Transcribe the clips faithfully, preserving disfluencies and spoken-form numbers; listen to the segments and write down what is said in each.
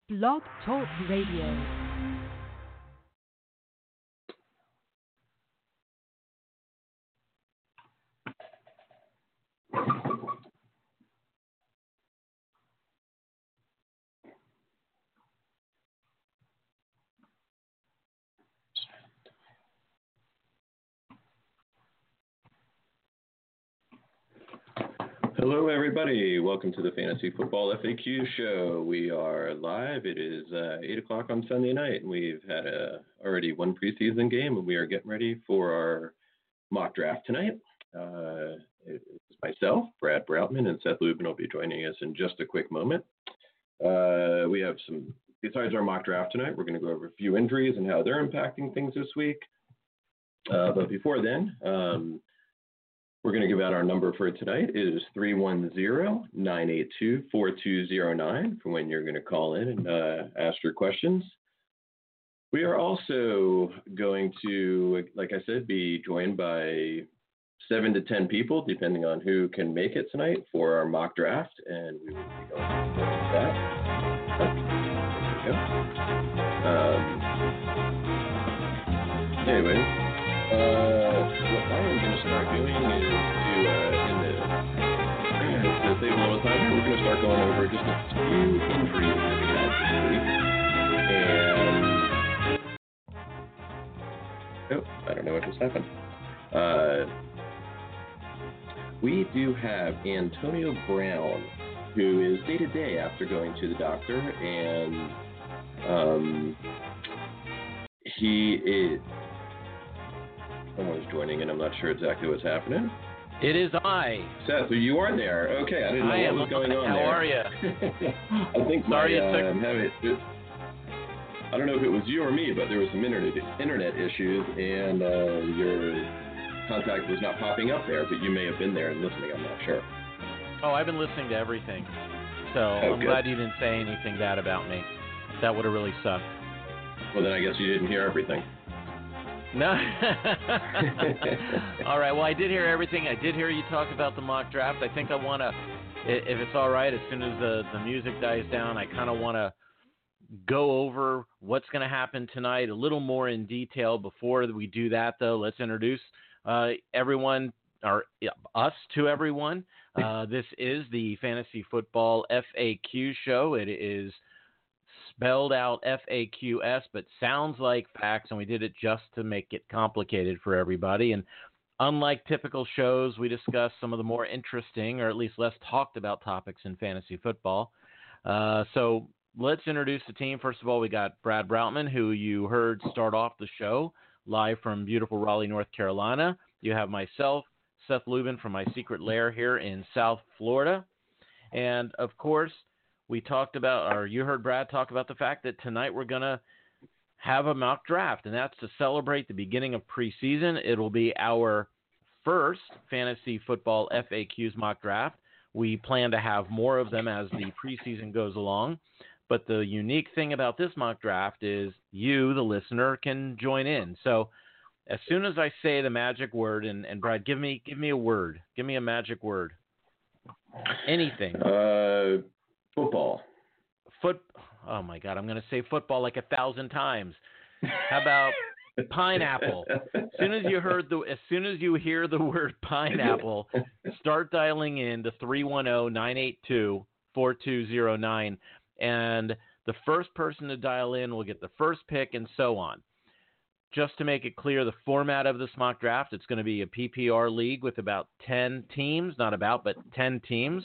Blog Talk Radio. Hello, everybody. Welcome to the Fantasy Football F A Q show. We are live. It is uh, eight o'clock on Sunday night. We've had a, already one preseason game, and we are getting ready for our mock draft tonight. Uh, it's myself, Brad Broutman, and Seth Lubin will be joining us in just a quick moment. Uh, we have some, besides our mock draft tonight, we're going to go over a few injuries and how they're impacting things this week. Uh, but before then, um, we're going to give out our number for tonight. It is three one zero, nine eight two, four two zero nine for when you're going to call in and uh, ask your questions. We are also going to, like I said, be joined by seven to ten people, depending on who can make it tonight for our mock draft, and we will be going into that. Oh, there we go. Um, anyway. Uh, what I am going to start doing is to, uh, in the, to save a little time here, we're going to start going over just a few injuries that we had this week. And, oh, I don't know what just happened. Uh, we do have Antonio Brown, who is day-to-day after going to the doctor, and um, he is... Someone's joining in. I'm not sure exactly what's happening. It is I. Seth, so you are there. Okay, I didn't know I what was going on How there. How are you? I think Sorry my, it took... uh, having, it, I don't know if it was you or me, but there was some internet internet issues, and uh, your contact was not popping up there, but you may have been there and listening. I'm not sure. Oh, I've been listening to everything. So oh, I'm good. glad you didn't say anything bad about me. That would have really sucked. Well, then I guess you didn't hear everything. No. All right. Well, I did hear everything. I did hear you talk about the mock draft. I think I want to, if it's all right, as soon as the, the music dies down, I kind of want to go over what's going to happen tonight a little more in detail. Before we do that, though, let's introduce uh, everyone, or yeah, us to everyone. Uh, this is the Fantasy Football F A Q show. It is spelled out F A Q S, but sounds like facts, and we did it just to make it complicated for everybody. And unlike typical shows, we discuss some of the more interesting, or at least less talked about topics in fantasy football. Uh, so let's introduce the team. First of all, we got Brad Broutman, who you heard start off the show live from beautiful Raleigh, North Carolina. You have myself, Seth Lubin, from my secret lair here in South Florida. And, of course, we talked about, or you heard Brad talk about the fact that tonight we're going to have a mock draft, and that's to celebrate the beginning of preseason. It'll be our first Fantasy Football F A Qs mock draft. We plan to have more of them as the preseason goes along. But the unique thing about this mock draft is you, the listener, can join in. So as soon as I say the magic word, and, and Brad, give me give me a word. Give me a magic word. Anything. Uh... Football. Foot. Oh my God! I'm going to say football like a thousand times. How about pineapple? As soon as you heard the, as soon as you hear the word pineapple, start dialing in to three one zero, nine eight two, four two zero nine, and the first person to dial in will get the first pick, and so on. Just to make it clear, the format of this mock draft, it's going to be a P P R league with about ten teams, not about, but ten teams.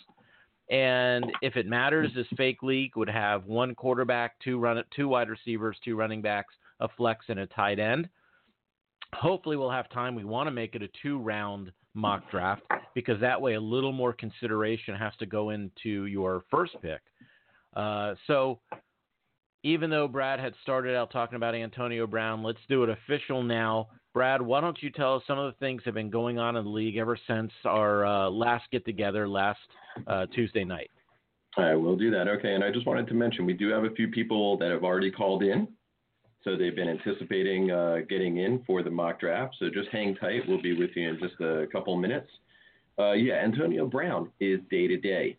And if it matters, this fake league would have one quarterback, two run, two wide receivers, two running backs, a flex, and a tight end. Hopefully we'll have time. We want to make it a two-round mock draft because that way a little more consideration has to go into your first pick. Uh, so even though Brad had started out talking about Antonio Brown, let's do it official now. Brad, why don't you tell us some of the things that have been going on in the league ever since our uh, last get-together last uh, Tuesday night? I will do that. Okay, and I just wanted to mention we do have a few people that have already called in, so they've been anticipating uh, getting in for the mock draft. So just hang tight. We'll be with you in just a couple minutes. Uh, yeah, Antonio Brown is day-to-day.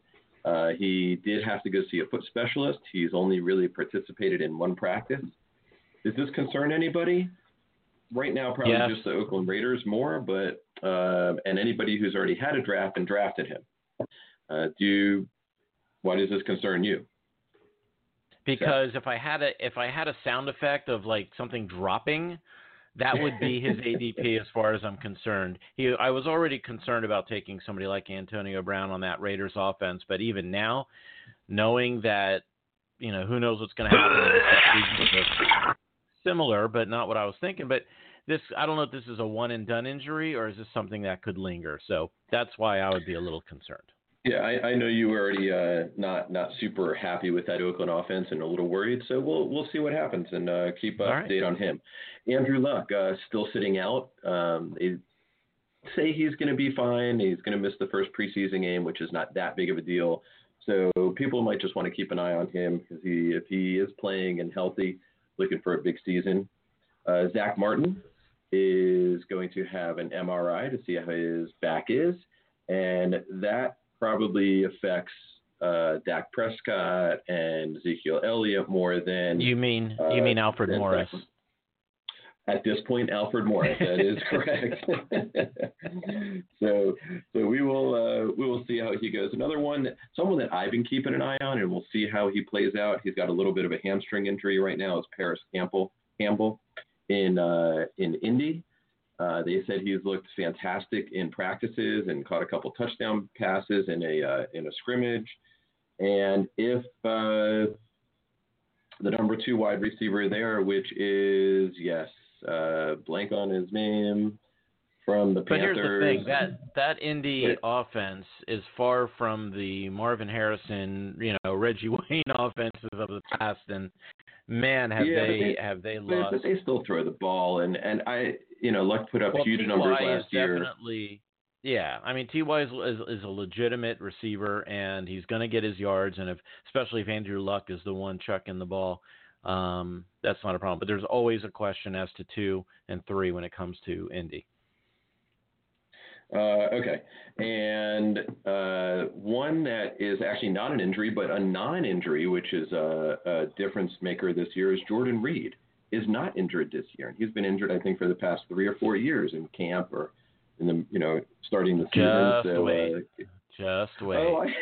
Uh, he did have to go see a foot specialist. He's only really participated in one practice. Does this concern anybody? Right now, probably yes. just the Oakland Raiders more, but uh, and anybody who's already had a draft and drafted him. Uh, do you, why does this concern you? Because if I had a if I had a sound effect of like something dropping, that would be his A D P as far as I'm concerned. He I was already concerned about taking somebody like Antonio Brown on that Raiders offense, but even now, knowing that, you know, who knows what's going to happen. Similar, but not what I was thinking. But this, I don't know if this is a one and done injury or is this something that could linger. So that's why I would be a little concerned. Yeah, I, I know you were already uh, not not super happy with that Oakland offense and a little worried. So we'll we'll see what happens and uh, keep up right. to date on him. Andrew Luck uh, still sitting out. Um, they say he's going to be fine. He's going to miss the first preseason game, which is not that big of a deal. So people might just want to keep an eye on him because he if he is playing and healthy, looking for a big season. Uh, Zach Martin is going to have an M R I to see how his back is, and that probably affects uh, Dak Prescott and Ezekiel Elliott more than you mean uh, you mean Alfred Morris. Zach. At this point, Alfred Morris. That is correct. so, so we will uh, we will see how he goes. Another one, someone that I've been keeping an eye on, and we'll see how he plays out. He's got a little bit of a hamstring injury right now. Is Paris Campbell Campbell in uh, in Indy. Uh, they said he's looked fantastic in practices and caught a couple touchdown passes in a uh, in a scrimmage. And if uh, the number two wide receiver there, which is yes. Uh, blank on his name from the but Panthers. But here's the thing, that that Indy yeah. offense is far from the Marvin Harrison, you know, Reggie Wayne offenses of the past, and man, have yeah, they, they have they but, lost. But they still throw the ball, and, and I, you know, Luck put up well, huge T Y numbers is last year. Definitely, yeah, I mean T Y is, is is a legitimate receiver, and he's going to get his yards, and if especially if Andrew Luck is the one chucking the ball. Um, that's not a problem, but there's always a question as to two and three when it comes to Indy. Uh, okay, and uh, one that is actually not an injury, but a non-injury, which is a, a difference maker this year, is Jordan Reed. Is not injured this year, and he's been injured, I think, for the past three or four years in camp or in the, you know, starting the season. Just so, wait. Uh, Just wait. Oh, I...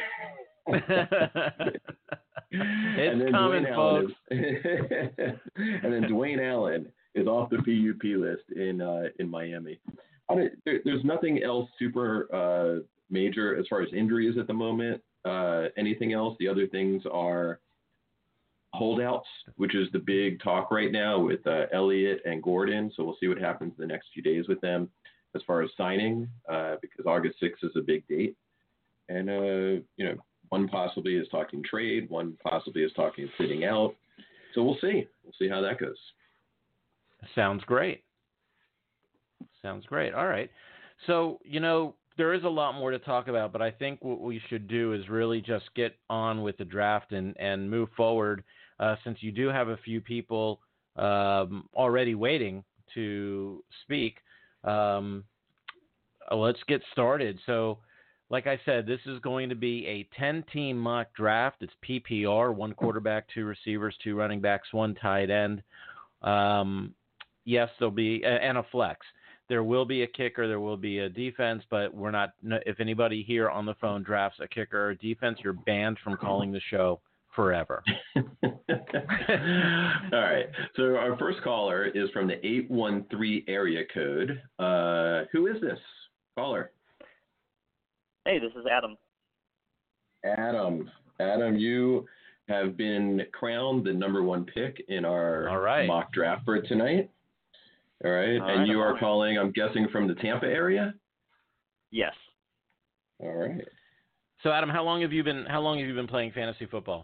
It's coming, folks. Is, and then Dwayne Allen is off the P U P list in uh, in Miami. I mean, there, there's nothing else super uh, major as far as injuries at the moment. Uh, anything else? The other things are holdouts, which is the big talk right now with uh, Elliott and Gordon. So we'll see what happens the next few days with them as far as signing, uh, because August sixth is a big date. And, uh, you know, one possibly is talking trade, one possibly is talking sitting out. So we'll see. We'll see how that goes. Sounds great. Sounds great. All right. So, you know, there is a lot more to talk about, but I think what we should do is really just get on with the draft and, and move forward, uh, since you do have a few people um, already waiting to speak. Um, let's get started. So, like I said, this is going to be a ten-team mock draft. It's P P R, one quarterback, two receivers, two running backs, one tight end. Um, yes, there'll be – and a flex. There will be a kicker. There will be a defense, but we're not – if anybody here on the phone drafts a kicker or a defense, you're banned from calling the show forever. All right. So our first caller is from the eight one three area code. Uh, who is this caller? Hey, this is Adam. Adam. Adam, you have been crowned the number one pick in our All right. mock draft for tonight. All right. All and right, you are right. calling, I'm guessing, from the Tampa area? Yes. All right. So, Adam, how long have you been how long have you been playing fantasy football?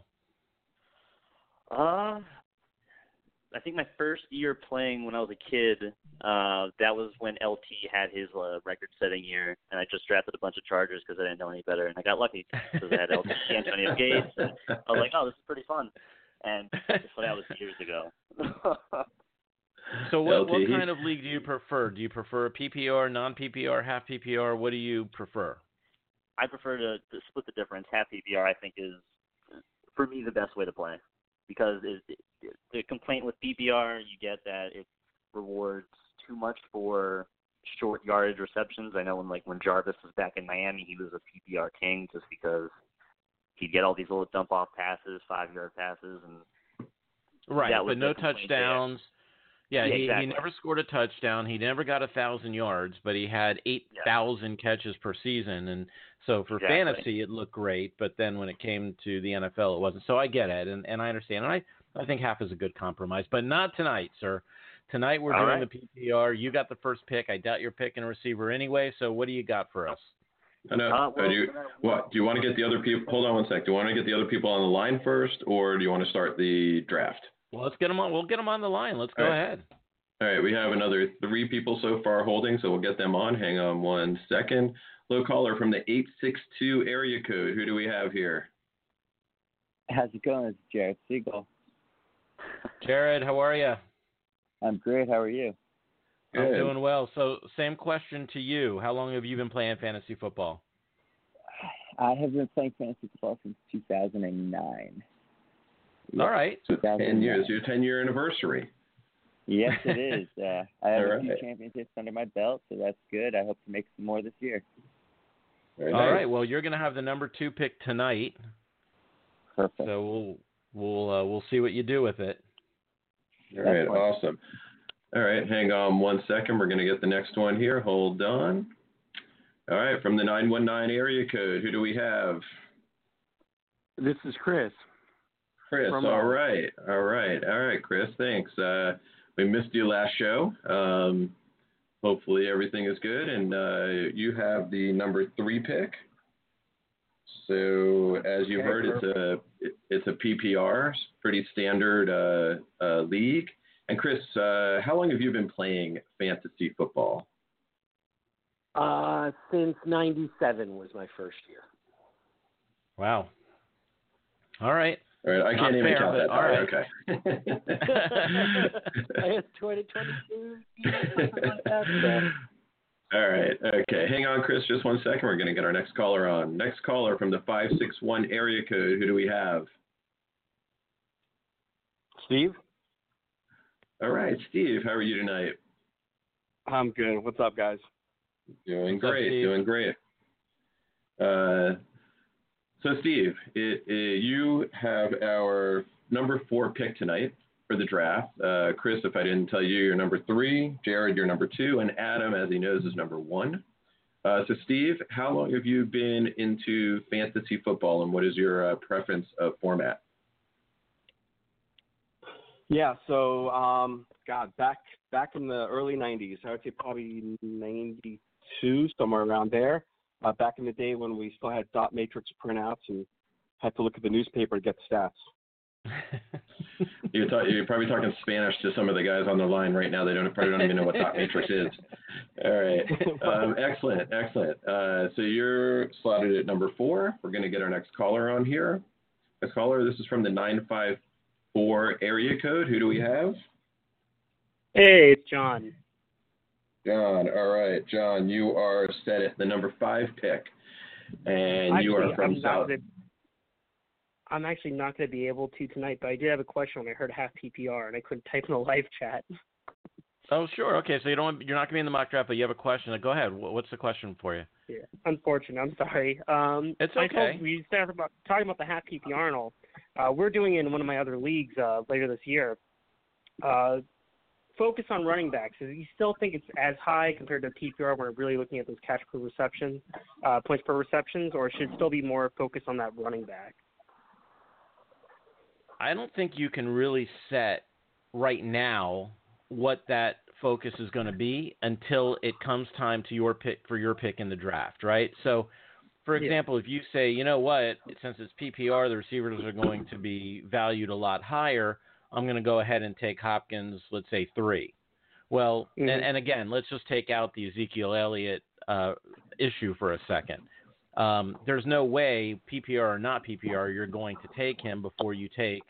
Uh, I think my first year playing when I was a kid, uh, that was when L T had his uh, record-setting year, and I just drafted a bunch of Chargers because I didn't know any better, and I got lucky because I had L T, Antonio Gates, and I was like, oh, this is pretty fun, and that's what that was years ago. So what, what kind of league do you prefer? Do you prefer P P R, non-P P R, half P P R? What do you prefer? I prefer to, to split the difference. Half P P R, I think, is for me the best way to play because it, it, the complaint with P P R, you get that it rewards too much for short yardage receptions. I know when like when Jarvis was back in Miami, he was a P P R king just because he'd get all these little dump off passes, five yard passes, and right, that was but no the complaint touchdowns. there. Yeah, Yeah, he, exactly. he never scored a touchdown. He never got a thousand yards, but he had eight thousand yeah. catches per season, and so for exactly. fantasy it looked great. But then when it came to the N F L, it wasn't. So I get it, and, and I understand. And I I think half is a good compromise, but not tonight, sir. Tonight we're all doing right. the P P R. You got the first pick. I doubt you're picking a receiver anyway. So what do you got for us? I know. Uh, well, do you, what do you want to get the other people? Hold on one sec. Do you want to get the other people on the line first, or do you want to start the draft? Well, let's get them on. We'll get them on the line. Let's go All right. ahead. All right, we have another three people so far holding, so we'll get them on. Hang on one second. Low caller from the eight six two area code. Who do we have here? How's it going? It's Jared Siegel. Jared, how are you? I'm great. How are you? Good. I'm doing well. So same question to you. How long have you been playing fantasy football? I have been playing fantasy football since two thousand nine. All right. So ten years, your ten-year anniversary. Yes, it is. Uh, I have All a few right. championships under my belt, so that's good. I hope to make some more this year. Very All nice. right. Well, you're going to have the number two pick tonight, Perfect. so we'll we'll uh, we'll see what you do with it. All right, awesome. All right, hang on one second. We're going to get the next one here. Hold on. All right, from the nine one nine area code, who do we have? This is Chris. Chris, From, all uh, right, all right, all right, Chris, thanks. Uh, we missed you last show. Um, hopefully everything is good, and uh, you have the number three pick. So as you Okay, heard, it's a it's a P P R, pretty standard uh, uh, league. And Chris, uh, how long have you been playing fantasy football? Uh, since ninety-seven was my first year. Wow. All right. All right, I Not can't even fair, count but that. all right. Okay. I had twenty twenty-two, something like that. So. All right. Okay. Hang on, Chris, just one second. We're going to get our next caller on. Next caller from the five six one area code. Who do we have? Steve? All right, Steve. How are you tonight? I'm good. What's up, guys? Doing What's up, great. Steve? Doing great. Uh, so, Steve, it, it, you have our number four pick tonight for the draft. Uh, Chris, if I didn't tell you, you're number three. Jared, you're number two. And Adam, as he knows, is number one. Uh, so, Steve, how long have you been into fantasy football, and what is your uh, preference of format? Yeah, so, um, God, back back in the early nineties, I would say probably ninety-two, somewhere around there. Uh, back in the day when we still had dot matrix printouts and had to look at the newspaper to get the stats. You're, ta- you're probably talking Spanish to some of the guys on the line right now. They don't probably don't even know what dot matrix is. All right. Um, excellent. Excellent. Uh, so you're slotted at number four. We're going to get our next caller on here. Next caller, this is from the nine five four area code. Who do we have? Hey, it's John. John. All right. John, you are set at the number five pick. And Actually, you are from I'm South. Not gonna, I'm actually not going to be able to tonight, but I did have a question when I heard half P P R and I couldn't type in the live chat. Oh, sure. Okay, so you don't you're not going to be in the mock draft, but you have a question. Go ahead. What's the question for you? Yeah, unfortunate. I'm sorry. Um, It's I okay. told, we started about talking about the half P P R and all. Uh, we're doing it in one of my other leagues uh, later this year. Uh, focus on running backs. Do you still think it's as high compared to P P R when we're really looking at those catch per reception, uh, points per receptions, or should it still be more focused on that running back? I don't think you can really set right now what that focus is going to be until it comes time to your pick for your pick in the draft, right? So, for example, yeah. if you say, you know what, since it's P P R, the receivers are going to be valued a lot higher, I'm going to go ahead and take Hopkins, let's say three. Well, mm-hmm. and, and again, let's just take out the Ezekiel Elliott uh, issue for a second. Um, there's no way, P P R or not P P R, you're going to take him before you take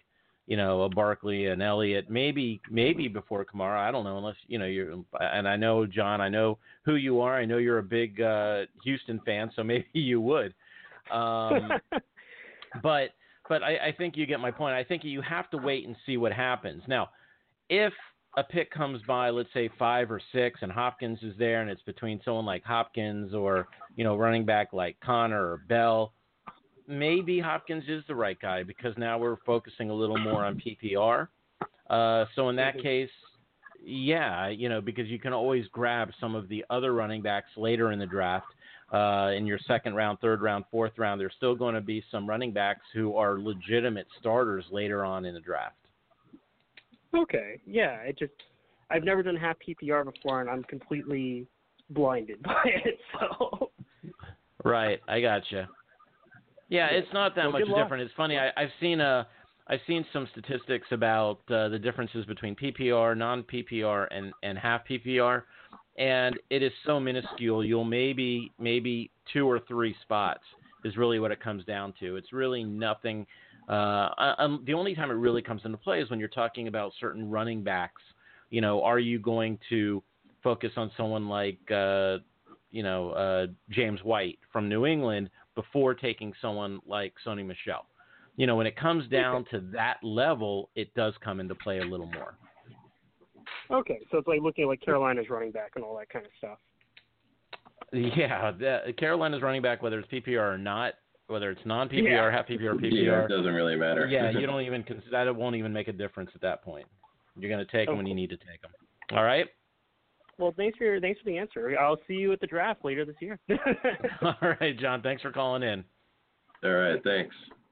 you know, a Barkley, an Elliott, maybe maybe before Kamara. I don't know, unless you know you're. And I know, John, I know who you are. I know you're a big uh, Houston fan, so maybe you would. Um, but but I, I think you get my point. I think you have to wait and see what happens. Now, if a pick comes by, let's say five or six, and Hopkins is there, and it's between someone like Hopkins or you know running back like Connor or Bell. Maybe Hopkins is the right guy because now we're focusing a little more on P P R. Uh, so in that case, yeah, you know, because you can always grab some of the other running backs later in the draft. Uh, in your second round, third round, fourth round, there's still going to be some running backs who are legitimate starters later on in the draft. Okay, yeah, it just I've never done half P P R before, and I'm completely blinded by it. So right, I gotcha. Yeah, it's not that well, much different. It's funny. I, I've seen a, I've seen some statistics about uh, the differences between P P R, non-P P R, and, and half P P R, and it is so minuscule. You'll maybe maybe two or three spots is really what it comes down to. It's really nothing. Uh, um, the only time it really comes into play is when you're talking about certain running backs. You know, are you going to focus on someone like, uh, you know, uh, James White from New England before taking someone like Sony Michel? You know, when it comes down to that level, it does come into play a little more. Okay, so it's like looking at like Carolina's running back and all that kind of stuff. Yeah, the, Carolina's running back, whether it's P P R or not, whether it's non-P P R, yeah. half P P R, P P R. Yeah, it doesn't really matter. Yeah, you don't even – that won't even make a difference at that point. You're going to take them oh, when cool. you need to take them. All right? Well, thanks for your, thanks for the answer. I'll see you at the draft later this year. All right, John. Thanks for calling in. All right, thanks.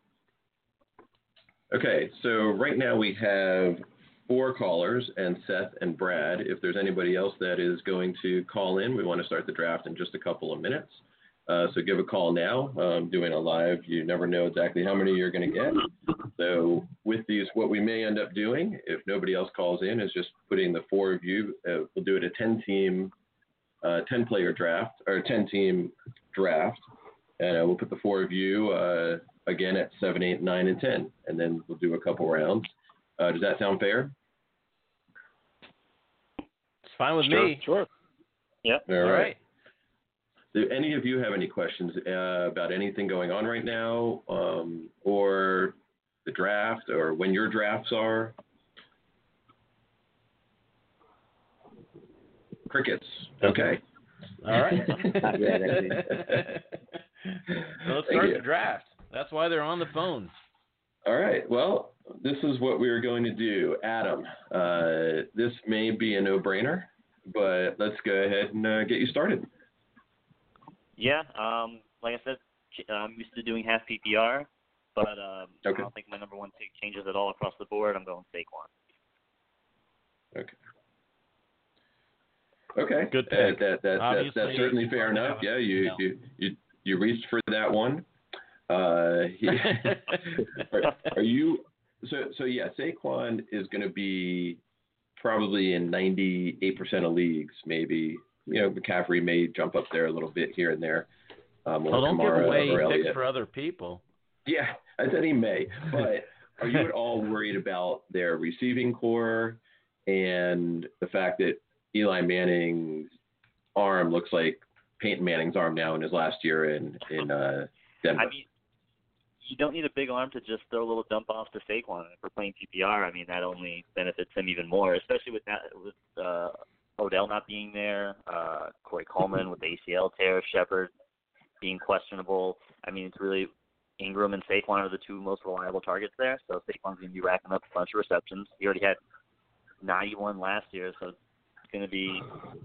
Okay, so right now we have four callers, and Seth and Brad. If there's anybody else that is going to call in, we want to start the draft in just a couple of minutes. Uh, so give a call now. Um, doing a live, you never know exactly how many you're going to get. So with these, what we may end up doing, if nobody else calls in, is just putting the four of you. Uh, we'll do it a ten-team, uh, ten-player draft, or ten-team draft. And uh, we'll put the four of you, uh, again, at seven, eight, nine, and ten. And then we'll do a couple rounds. Uh, does that sound fair? It's fine with sure, me. Sure. Yep. All, All right. right. Do any of you have any questions uh, about anything going on right now, um, or the draft, or when your drafts are? Crickets. Okay. All right. Not yet, I think. So let's Thank start you. the draft. That's why they're on the phone. All right. Well, this is what we are going to do. Adam, uh, this may be a no-brainer, but let's go ahead and uh, get you started. Yeah, um, like I said, I'm used to doing half P P R, but um, Okay. I don't think my number one pick changes at all across the board. I'm going Saquon. Okay. Okay. Good Uh, pick. that, that, that, Obviously, that's certainly fair enough. Yeah, you, No. you, you, you reached for that one. Uh, he, are, are you so so yeah, Saquon is going to be probably in ninety-eight percent of leagues, maybe. You know, McCaffrey may jump up there a little bit here and there. Um, Well, or don't Kamara give away or picks Elliott. for other people. Yeah, I said he may. But are you at all worried about their receiving core and the fact that Eli Manning's arm looks like Peyton Manning's arm now in his last year in in uh, Denver? I mean, you don't need a big arm to just throw a little dump off to Saquon. If we're playing P P R, I mean, that only benefits him even more, especially with that with uh, Odell not being there, uh, Corey Coleman with the A C L tear, Shepard being questionable. I mean, it's really Ingram and Saquon are the two most reliable targets there. So Saquon's going to be racking up a bunch of receptions. He already had ninety-one last year, so it's going to be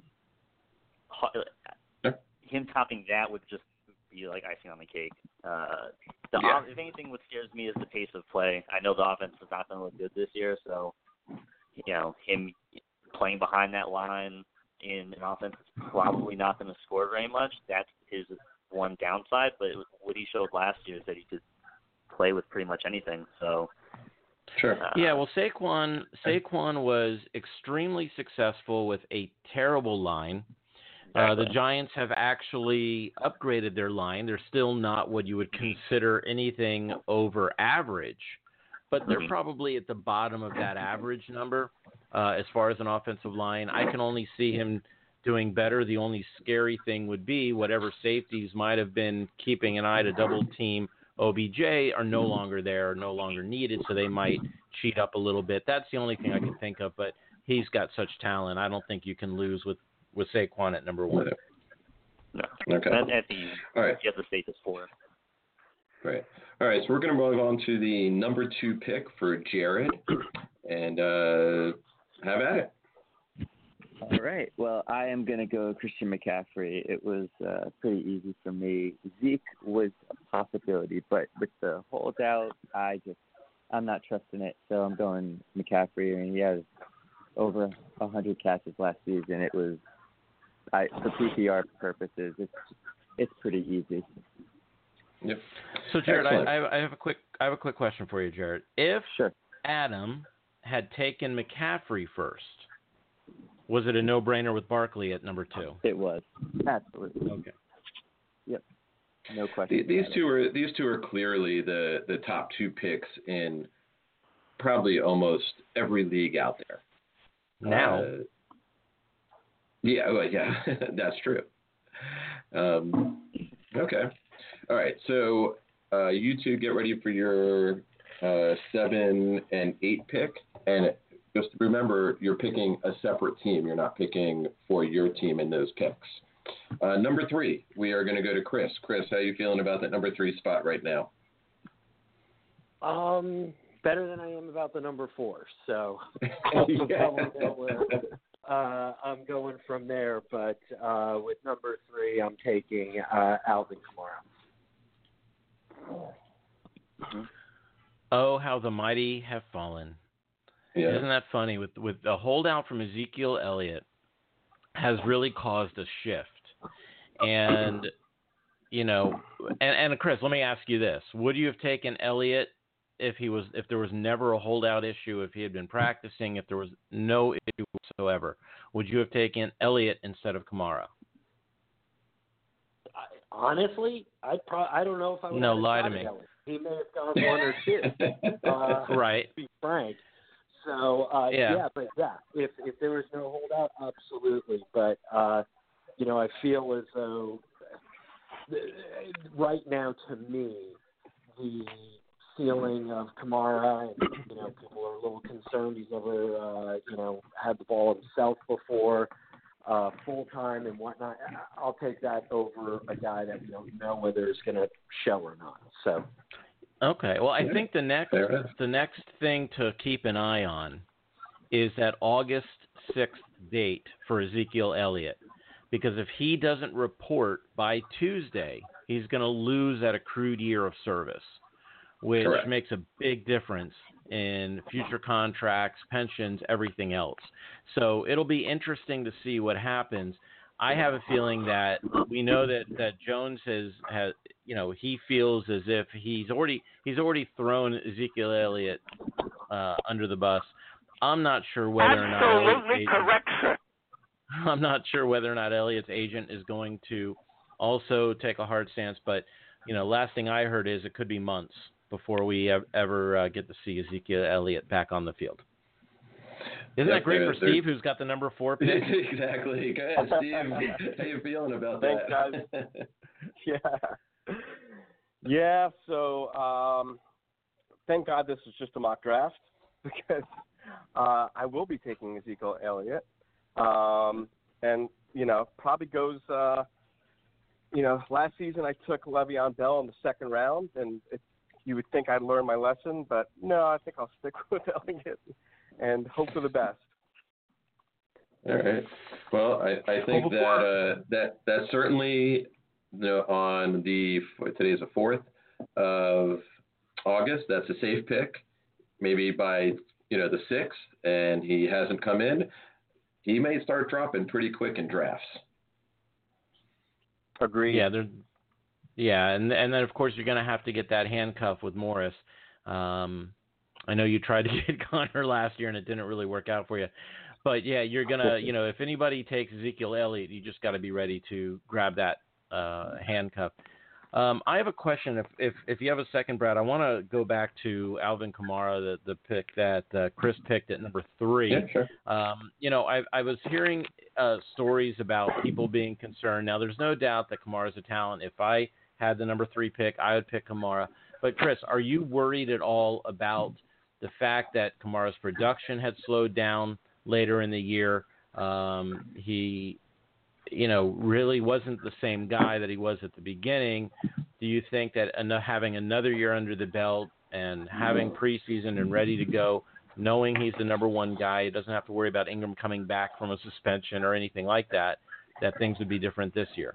him topping that would just be like icing on the cake. Uh, the Yeah. If anything, what scares me is the pace of play. I know the offense is not going to look good this year, so you know him playing behind that line in an offense that's probably not going to score very much. That's his one downside. But what he showed last year is that he could play with pretty much anything. So Sure. uh, Yeah, well, Saquon Saquon was extremely successful with a terrible line. Uh, the Giants have actually upgraded their line. They're still not what you would consider anything over average, but they're probably at the bottom of that average number uh, as far as an offensive line. I can only see him doing better. The only scary thing would be whatever safeties might have been keeping an eye to double team O B J are no longer there, no longer needed, so they might cheat up a little bit. That's the only thing I can think of, but he's got such talent. I don't think you can lose with, with Saquon at number one. No. Okay. At, at the, All right. you have the safest four. Right. All right, so we're going to move on to the number two pick for Jared, and uh, have at it. All right. Well, I am going to go Christian McCaffrey. It was uh, pretty easy for me. Zeke was a possibility, but with the holdout, I just I'm not trusting it. So I'm going McCaffrey, and he has over one hundred catches last season. It was I for P P R purposes, it's it's pretty easy. Yep. So Jared, I, I have a quick I have a quick question for you, Jared. If Sure. Adam had taken McCaffrey first, was it a no-brainer with Barkley at number two? It was. Absolutely. Okay. Yep. No question. These two are these two are clearly the, the top two picks in probably almost every league out there. Now. Uh, yeah, well, yeah, that's true. Um, okay. All right. So uh, you two get ready for your uh, seven and eight pick, and just remember, you're picking a separate team. You're not picking for your team in those picks. Uh, number three, we are going to go to Chris. Chris, how are you feeling about that number three spot right now? Um, better than I am about the number four. So Yeah. uh, I'm going from there. But uh, with number three, I'm taking uh, Alvin Kamara. Oh, how the mighty have fallen. Yeah. Isn't that funny? With with the holdout from Ezekiel Elliott has really caused a shift. And, you know, and, and Chris, let me ask you this. Would you have taken Elliott if he was if there was never a holdout issue, if he had been practicing, if there was no issue whatsoever? Would you have taken Elliott instead of Kamara? I, honestly, I pro- I don't know if I would No, have lie to tried me. Elliott. He may have gone one or two. Uh, Right. To be frank. So uh, Yeah. yeah, but yeah, if if there was no holdout, absolutely. But uh, you know, I feel as though uh, right now, to me, the ceiling of Kamara, and you know, people are a little concerned he's never uh, you know had the ball himself before, uh, full time and whatnot. I'll take that over a guy that we don't know whether it's going to show or not. So. Okay. Well, I Yeah. think the next Fair enough. the next thing to keep an eye on is that August sixth date for Ezekiel Elliott, because if he doesn't report by Tuesday, he's going to lose that accrued year of service, which Correct. makes a big difference in future contracts, pensions, everything else. So it'll be interesting to see what happens. I have a feeling that we know that, that Jones has, has, you know, he feels as if he's already he's already thrown Ezekiel Elliott uh, under the bus. I'm not sure whether or not Absolutely Elliott's correct, sir. agent, I'm not sure whether or not Elliott's agent is going to also take a hard stance. But you know, last thing I heard is it could be months before we ever, ever uh, get to see Ezekiel Elliott back on the field. Isn't Yeah, that great they're- for they're- Steve, who's got the number four pick? Exactly. Go ahead, Steve. How you feeling about Thanks, that? Yeah. Yeah, so um, thank God this is just a mock draft because uh, I will be taking Ezekiel Elliott. Um, and, you know, probably goes, uh, you know, last season I took Le'Veon Bell in the second round, and it, you would think I'd learn my lesson, but no, I think I'll stick with Elliott and hope for the best. All right. Well, I, I think that uh, that that certainly, you know, on the today's the fourth of August. That's a safe pick. Maybe by you know the sixth, and he hasn't come in, he may start dropping pretty quick in drafts. Agreed. Yeah, they're, yeah, and and then of course you're going to have to get that handcuff with Morris. Um, I know you tried to get Connor last year and it didn't really work out for you, but yeah, you're gonna, you know, if anybody takes Ezekiel Elliott, you just got to be ready to grab that uh, handcuff. Um, I have a question. If, if if you have a second, Brad, I want to go back to Alvin Kamara, the the pick that uh, Chris picked at number three. Yeah, sure. Um, you know, I I was hearing uh, stories about people being concerned. Now, there's no doubt that Kamara's a talent. If I had the number three pick, I would pick Kamara. But Chris, are you worried at all about the fact that Kamara's production had slowed down later in the year? Um, he you know, really wasn't the same guy that he was at the beginning. Do you think that en- having another year under the belt and having preseason and ready to go, knowing he's the number one guy, he doesn't have to worry about Ingram coming back from a suspension or anything like that, that things would be different this year?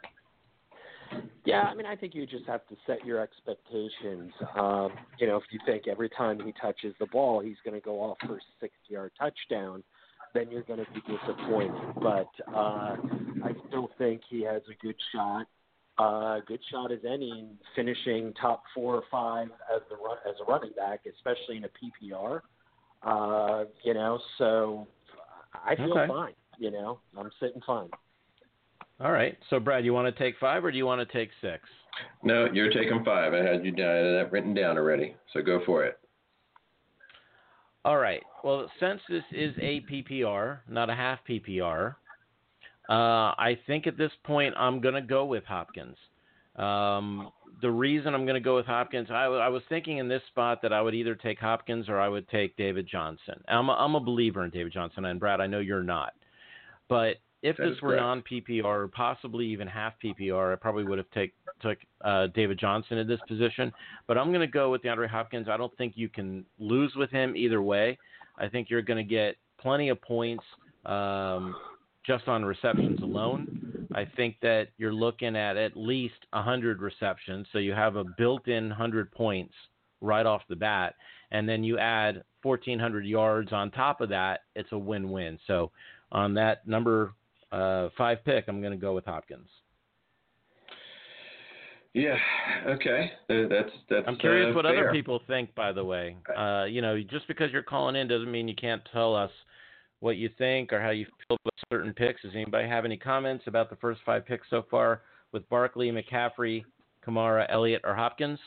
Yeah, I mean, I think you just have to set your expectations. Um, you know, if you think every time he touches the ball, he's going to go off for a sixty-yard touchdown, then you're going to be disappointed. But uh, I still think he has a good shot, uh, good shot as any, in finishing top four or five as the run, as a running back, especially in a P P R. Uh, you know, so I feel okay. fine. You know, I'm sitting fine. All right. So, Brad, you want to take five or do you want to take six? No, you're taking five. I had you I had that written down already, so go for it. All right. Well, since this is a P P R, not a half P P R, uh, I think at this point I'm going to go with Hopkins. Um, the reason I'm going to go with Hopkins, I, w- I was thinking in this spot that I would either take Hopkins or I would take David Johnson. I'm a, I'm a believer in David Johnson, and Brad, I know you're not. But if That this is were correct. non-P P R or possibly even half P P R, I probably would have take, took uh, David Johnson in this position. But I'm going to go with DeAndre Hopkins. I don't think you can lose with him either way. I think you're going to get plenty of points um, just on receptions alone. I think that you're looking at at least one hundred receptions, so you have a built-in one hundred points right off the bat. And then you add fourteen hundred yards on top of that, it's a win-win. So on that number uh, five pick, I'm going to go with Hopkins. Yeah. Okay. Uh, That's that's. I'm curious uh, what fair. other people think, by the way. Uh, you know, just because you're calling in doesn't mean you can't tell us what you think or how you feel about certain picks. Does anybody have any comments about the first five picks so far with Barkley, McCaffrey, Kamara, Elliott, or Hopkins?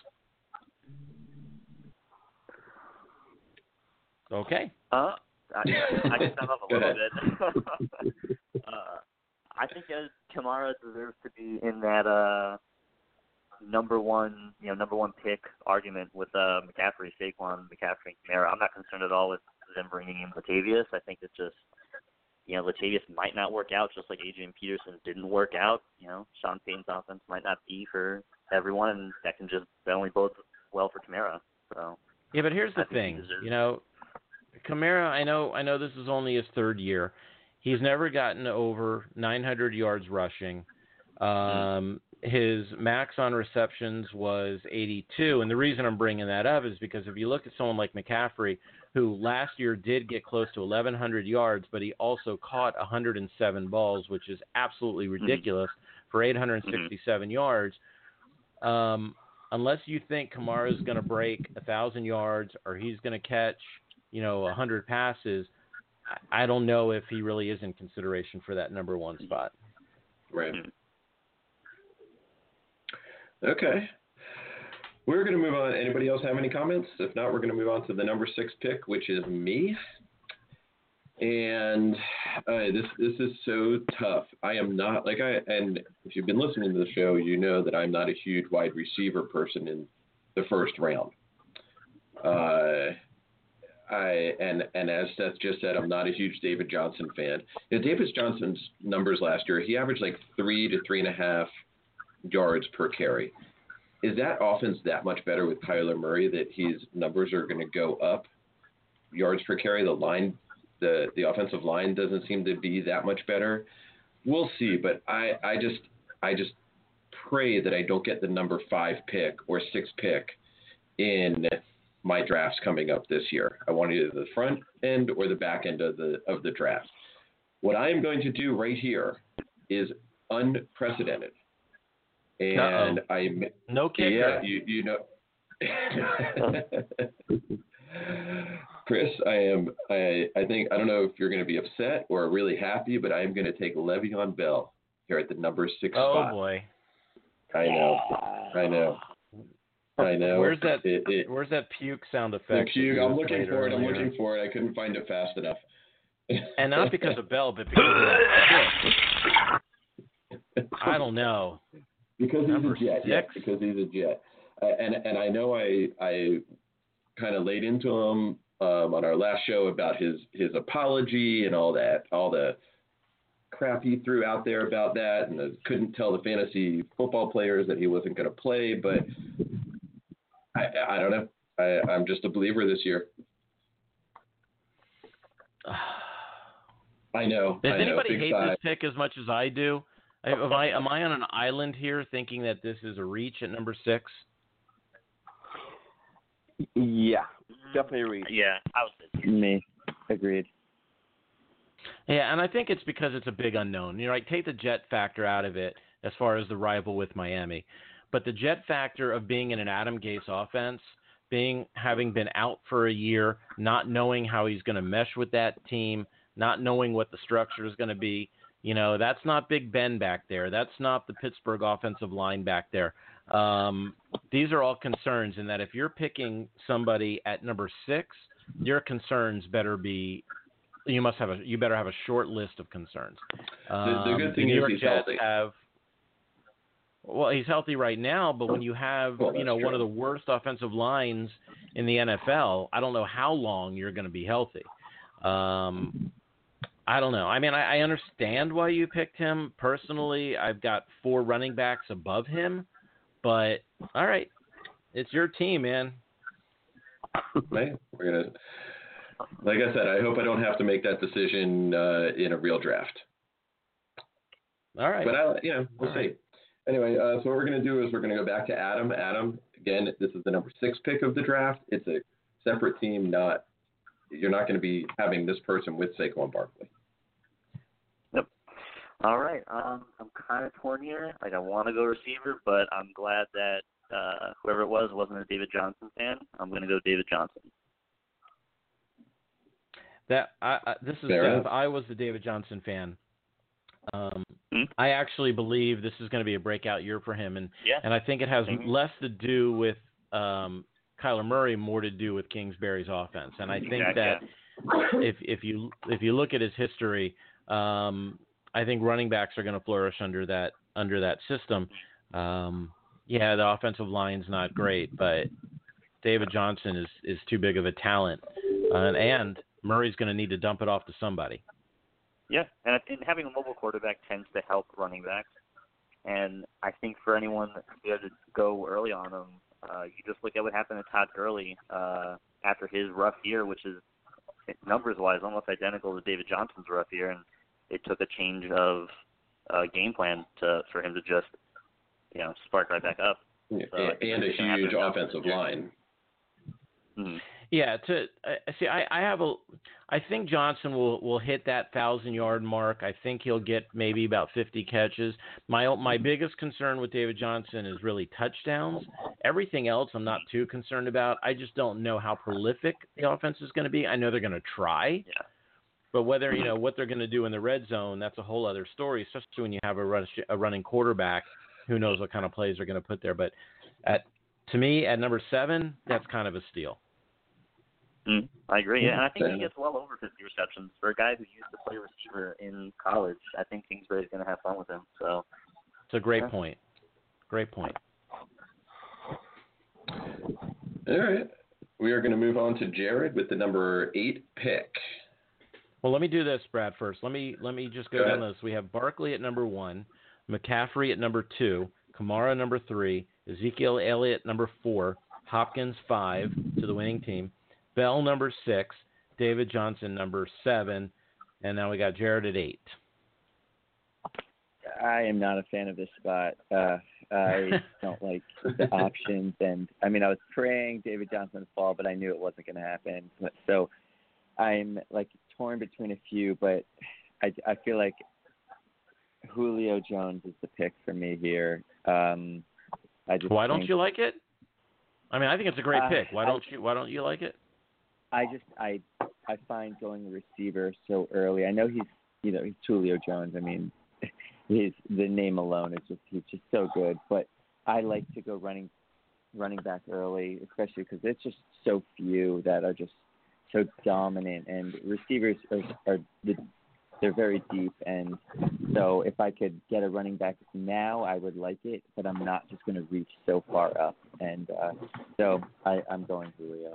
Okay. Uh, I, I can sum up a little bit. uh, I think uh, Kamara deserves to be in that uh, number one, you know, number one pick argument with uh, McCaffrey, Saquon, McCaffrey, and Kamara. I'm not concerned at all with them bringing in Latavius. I think it's just, you know, Latavius might not work out, just like Adrian Peterson didn't work out. You know, Sean Payton's offense might not be for everyone, and that can just that only bode well for Kamara. So yeah, but here's the I think he thing, deserves you know, Kamara. I know, I know this is only his third year. He's never gotten over nine hundred yards rushing. Um, his max on receptions was eighty-two, and the reason I'm bringing that up is because if you look at someone like McCaffrey, who last year did get close to eleven hundred yards, but he also caught one hundred seven balls, which is absolutely ridiculous mm-hmm. for eight hundred sixty-seven mm-hmm. yards. Um, unless you think Kamara is going to break one thousand yards or he's going to catch, you know, one hundred passes, I, I don't know if he really is in consideration for that number one spot. Right. Okay. We're going to move on. Anybody else have any comments? If not, we're going to move on to the number six pick, which is me. And uh, this this is so tough. I am not like I and if you've been listening to the show, you know that I'm not a huge wide receiver person in the first round. Uh, I and and as Seth just said, I'm not a huge David Johnson fan. You know, David Johnson's numbers last year, he averaged like three to three and a half yards per carry. Is that offense that much better with Kyler Murray that his numbers are going to go up yards per carry? The line, the, the offensive line doesn't seem to be that much better. We'll see, but I, I just I just pray that I don't get the number five pick or six pick in my drafts coming up this year. I want either the front end or the back end of the of the draft. What I am going to do right here is unprecedented. And Uh-oh. I no kicker. Yeah, you you know, Chris, I am I I think I don't know if you're going to be upset or really happy, but I am going to take Le'Veon Bell here at the number six oh, spot. Oh boy. I know. I know. I know. Where's that? It, it, where's that puke sound the effect? puke, that I'm you looking played for it. I'm earlier? looking for it. I couldn't find it fast enough. And not because of Bell, but because of that. I don't know. Because he's Number a Jet. Yes, six? because he's a Jet. Uh, and and I know I I kind of laid into him um, on our last show about his his apology and all that, all the crap he threw out there about that, and the, couldn't tell the fantasy football players that he wasn't going to play. But I I don't know. I, I'm just a believer this year. I know. Does I know, anybody big hate sigh. this pick as much as I do? Am I am I on an island here thinking that this is a reach at number six? Yeah, definitely a reach. Yeah, I would say. Me, agreed. Yeah, and I think it's because it's a big unknown. You know, like take the Jet factor out of it as far as the rival with Miami, but the Jet factor of being in an Adam Gase offense, being having been out for a year, not knowing how he's going to mesh with that team, not knowing what the structure is going to be. You know, that's not Big Ben back there. That's not the Pittsburgh offensive line back there. Um, these are all concerns in that if you're picking somebody at number six, your concerns better be you must have a you better have a short list of concerns. Um, The, the good thing New is York he's Jets healthy. have well, he's healthy right now, but when you have Well, you know that's one of true. the worst offensive lines in the N F L, I don't know how long you're going to be healthy. Um, I don't know. I mean, I, I understand why you picked him. Personally, I've got four running backs above him, but all right, it's your team, man. Man, we're gonna. Like I said, I hope I don't have to make that decision uh, in a real draft. All right. But I, you know, we'll All see. right. Anyway, uh, so what we're going to do is we're going to go back to Adam. Adam, again, this is the number six pick of the draft. It's a separate team. Not you're not going to be having this person with Saquon Barkley. Yep. All right. Um, I'm kind of torn here. Like I want to go receiver, but I'm glad that uh, whoever it was wasn't a David Johnson fan. I'm going to go David Johnson. That I, I, this is Fair if enough. I was the David Johnson fan. Um, Hmm? I actually believe this is going to be a breakout year for him, and Yeah. and I think it has Mhm. less to do with um, Kyler Murray, more to do with Kingsbury's offense. And I think Exactly. that if if you if you look at his history, um, I think running backs are going to flourish under that under that system. Um, yeah, the offensive line's not great, but David Johnson is is too big of a talent, uh, and Murray's going to need to dump it off to somebody. Yeah, and I think having a mobile quarterback tends to help running backs. And I think for anyone to be able to go early on him, uh, you just look at what happened to Todd Gurley uh, after his rough year, which is numbers-wise almost identical to David Johnson's rough year, and it took a change of uh, game plan to for him to just, you know, spark right back up. Yeah, So I think and a that's gonna happen huge to offensive Johnson. line. Mm-hmm. Yeah, to uh, see, I, I have a, I think Johnson will, will hit that thousand yard mark. I think he'll get maybe about fifty catches. My my biggest concern with David Johnson is really touchdowns. Everything else, I'm not too concerned about. I just don't know how prolific the offense is going to be. I know they're going to try, Yeah. but whether you know what they're going to do in the red zone, that's a whole other story. Especially when you have a, rush, a running quarterback, who knows what kind of plays they're going to put there. But at to me, at number seven, that's kind of a steal. Mm, I agree, yeah, and I think Fair he enough. gets well over fifty receptions for a guy who used to play receiver in college. I think Kingsbury's going to have fun with him. So It's a great Yeah. point. Great point. All right. We are going to move on to Jared with the number eight pick. Well, let me do this, Brad. First, let me let me just go, Go down ahead. this. We have Barkley at number one, McCaffrey at number two, Kamara number three, Ezekiel Elliott number four, Hopkins five to the winning team, Bell number six, David Johnson number seven, and now we got Jared at eight. I am not a fan of this spot. Uh, I don't like the options, and I mean, I was praying David Johnson would fall, but I knew it wasn't going to happen. So I'm like torn between a few, but I, I feel like Julio Jones is the pick for me here. Um, I just Why don't think, you like it? I mean, I think it's a great Uh, pick. Why I- don't you Why don't you like it? I just I I find going receiver so early. I know he's you know he's Julio Jones. I mean, he's the name alone is just he's just so good. But I like to go running running back early, especially because it's just so few that are just so dominant, and receivers are, are they're very deep, and so if I could get a running back now, I would like it, but I'm not just going to reach so far up, and uh, so I, I'm going Julio.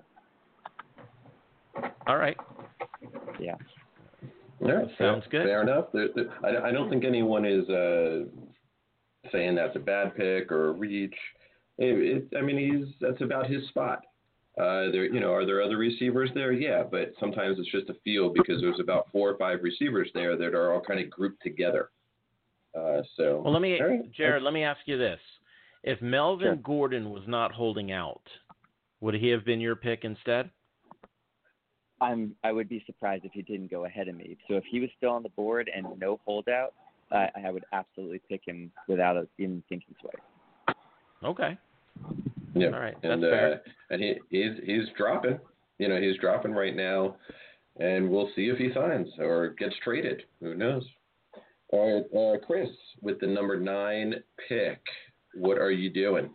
All right. Yeah. Yeah, sounds fair, good. Fair enough. There, there, I, I don't think anyone is uh, saying that's a bad pick or a reach. It, it, I mean, he's that's about his spot. Uh, there, you know, are there other receivers there? Yeah, but sometimes it's just a feel because there's about four or five receivers there that are all kind of grouped together. Uh, so. Well, let me, right. Jared, let me ask you this: if Melvin Sure. Gordon was not holding out, would he have been your pick instead? I'm. I would be surprised if he didn't go ahead of me. So if he was still on the board and no holdout, uh, I would absolutely pick him without even thinking twice. Okay. Yeah. All right. And That's fair. uh, and he he's he's dropping. You know, he's dropping right now, and we'll see if he signs or gets traded. Who knows? All right, uh, Chris, with the number nine pick, what are you doing?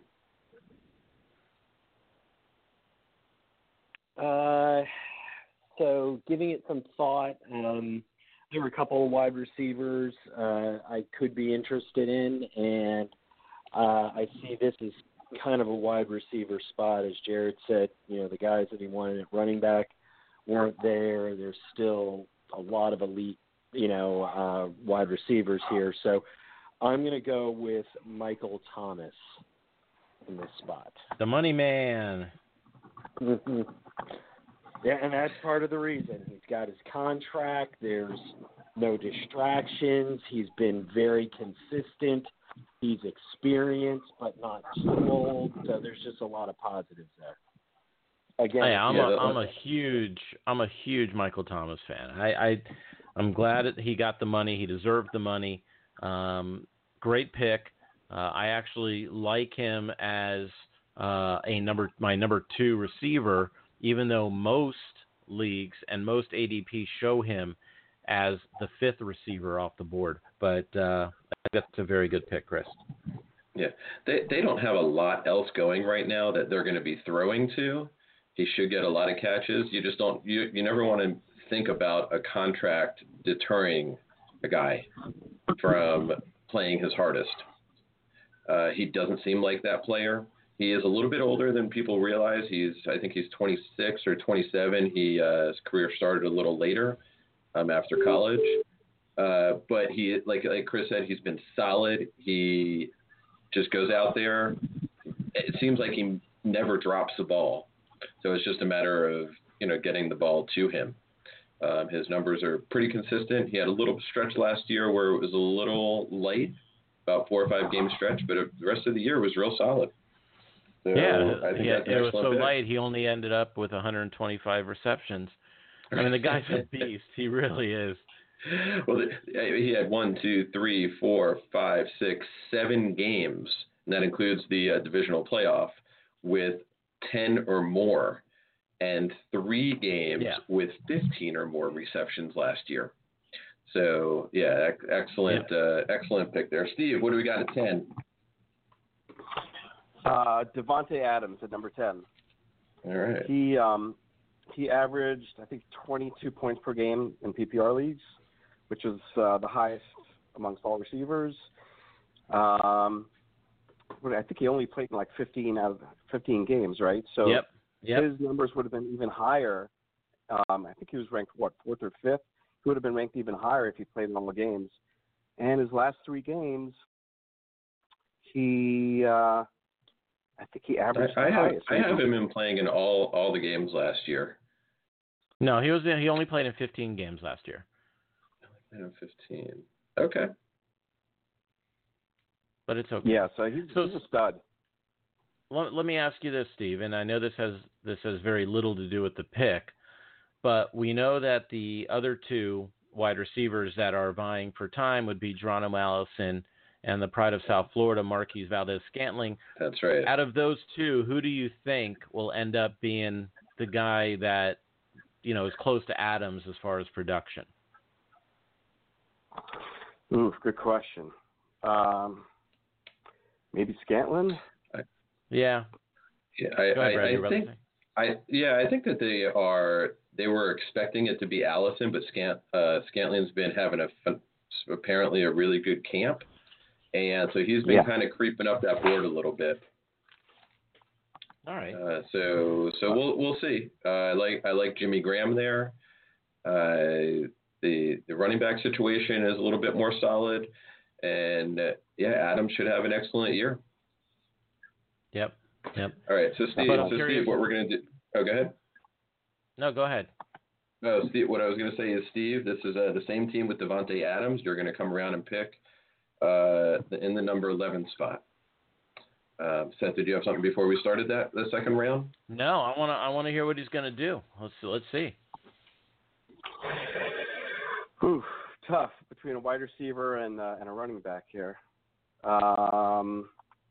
Uh, so giving it some thought, um, there were a couple of wide receivers uh, I could be interested in, and uh, I see this as kind of a wide receiver spot. As Jared said, you know, the guys that he wanted at running back weren't there. There's still a lot of elite, you know, uh, wide receivers here. So I'm going to go with Michael Thomas in this spot. The money man. Mm-hmm. Yeah, and that's part of the reason. He's got his contract. There's no distractions. He's been very consistent. He's experienced, but not too old. So there's just a lot of positives there. Again, Hey, I'm yeah, a I'm a huge I'm a huge Michael Thomas fan. I, I I'm glad that he got the money. He deserved the money. Um, great pick. Uh, I actually like him as uh, a number my number two receiver, even though most leagues and most A D P show him as the fifth receiver off the board. But uh, that's a very good pick, Chris. Yeah, they they don't have a lot else going right now that they're going to be throwing to. He should get a lot of catches. You just don't you you never want to think about a contract deterring a guy from playing his hardest. Uh, he doesn't seem like that player. He is a little bit older than people realize. He's I think he's twenty-six or twenty-seven. He uh, his career started a little later um, after college. Uh, but he, like like Chris said, he's been solid. He just goes out there. It seems like he never drops the ball. So it's just a matter of, you know, getting the ball to him. Um, his numbers are pretty consistent. He had a little stretch last year where it was a little light, about four or five game stretch, but the rest of the year was real solid. So yeah, I think yeah that's an it was excellent so pick. light he only ended up with one hundred twenty-five receptions. I mean, the guy's a beast. He really is. Well, he had one, two, three, four, five, six, seven games, and that includes the uh, divisional playoff, with ten or more, and three games yeah. with fifteen or more receptions last year. So, yeah, ec- excellent, yeah. Uh, excellent pick there. Steve, what do we got at ten? Uh, Devontae Adams at number ten. All right. He um, he averaged, I think, twenty-two points per game in P P R leagues, which is uh, the highest amongst all receivers. Um, I think he only played in like fifteen out of fifteen games, right? So yep. Yep. his numbers would have been even higher. Um, I think he was ranked, what, fourth or fifth? He would have been ranked even higher if he played in all the games. And his last three games, he, uh, I think he averaged I, I the have highest. I have him in playing in all, all the games last year. No, he was he only played in fifteen games last year. fifteen. Okay. But it's okay. Yeah, so he's, so, he's a stud. Let, let me ask you this, Steve, and I know this has this has very little to do with the pick, but we know that the other two wide receivers that are vying for time would be Geronimo Allison and the pride of South Florida, Marquise Valdez-Scantling. That's right. Out of those two, who do you think will end up being the guy that, you know, is close to Adams as far as production? Ooh, good question. Um, maybe Scantlin. Yeah. Yeah, I, Go ahead, Brad, I, you I were think about to say. I yeah I think that they are they were expecting it to be Allison, but Scant uh, Scantlin's been having a fun, apparently a really good camp, and so he's been Yeah. kind of creeping up that board a little bit. All right. Uh, so so we'll we'll see. Uh, I like I like Jimmy Graham there. Uh, the the running back situation is a little bit more solid, and uh, yeah, Adam should have an excellent year. Yep. Yep. All right, so Steve, But I'm so curious- Steve, what we're gonna do? Oh, go ahead. No, go ahead. No, Steve. What I was gonna say is, Steve, this is uh, the same team with Devontae Adams. You're gonna come around and pick uh, in the number eleven spot. Uh, Seth, did you have something before we started that the second round? No, I want to. I want to hear what he's going to do. Let's let's see. Whew, tough between a wide receiver and uh, and a running back here. Um,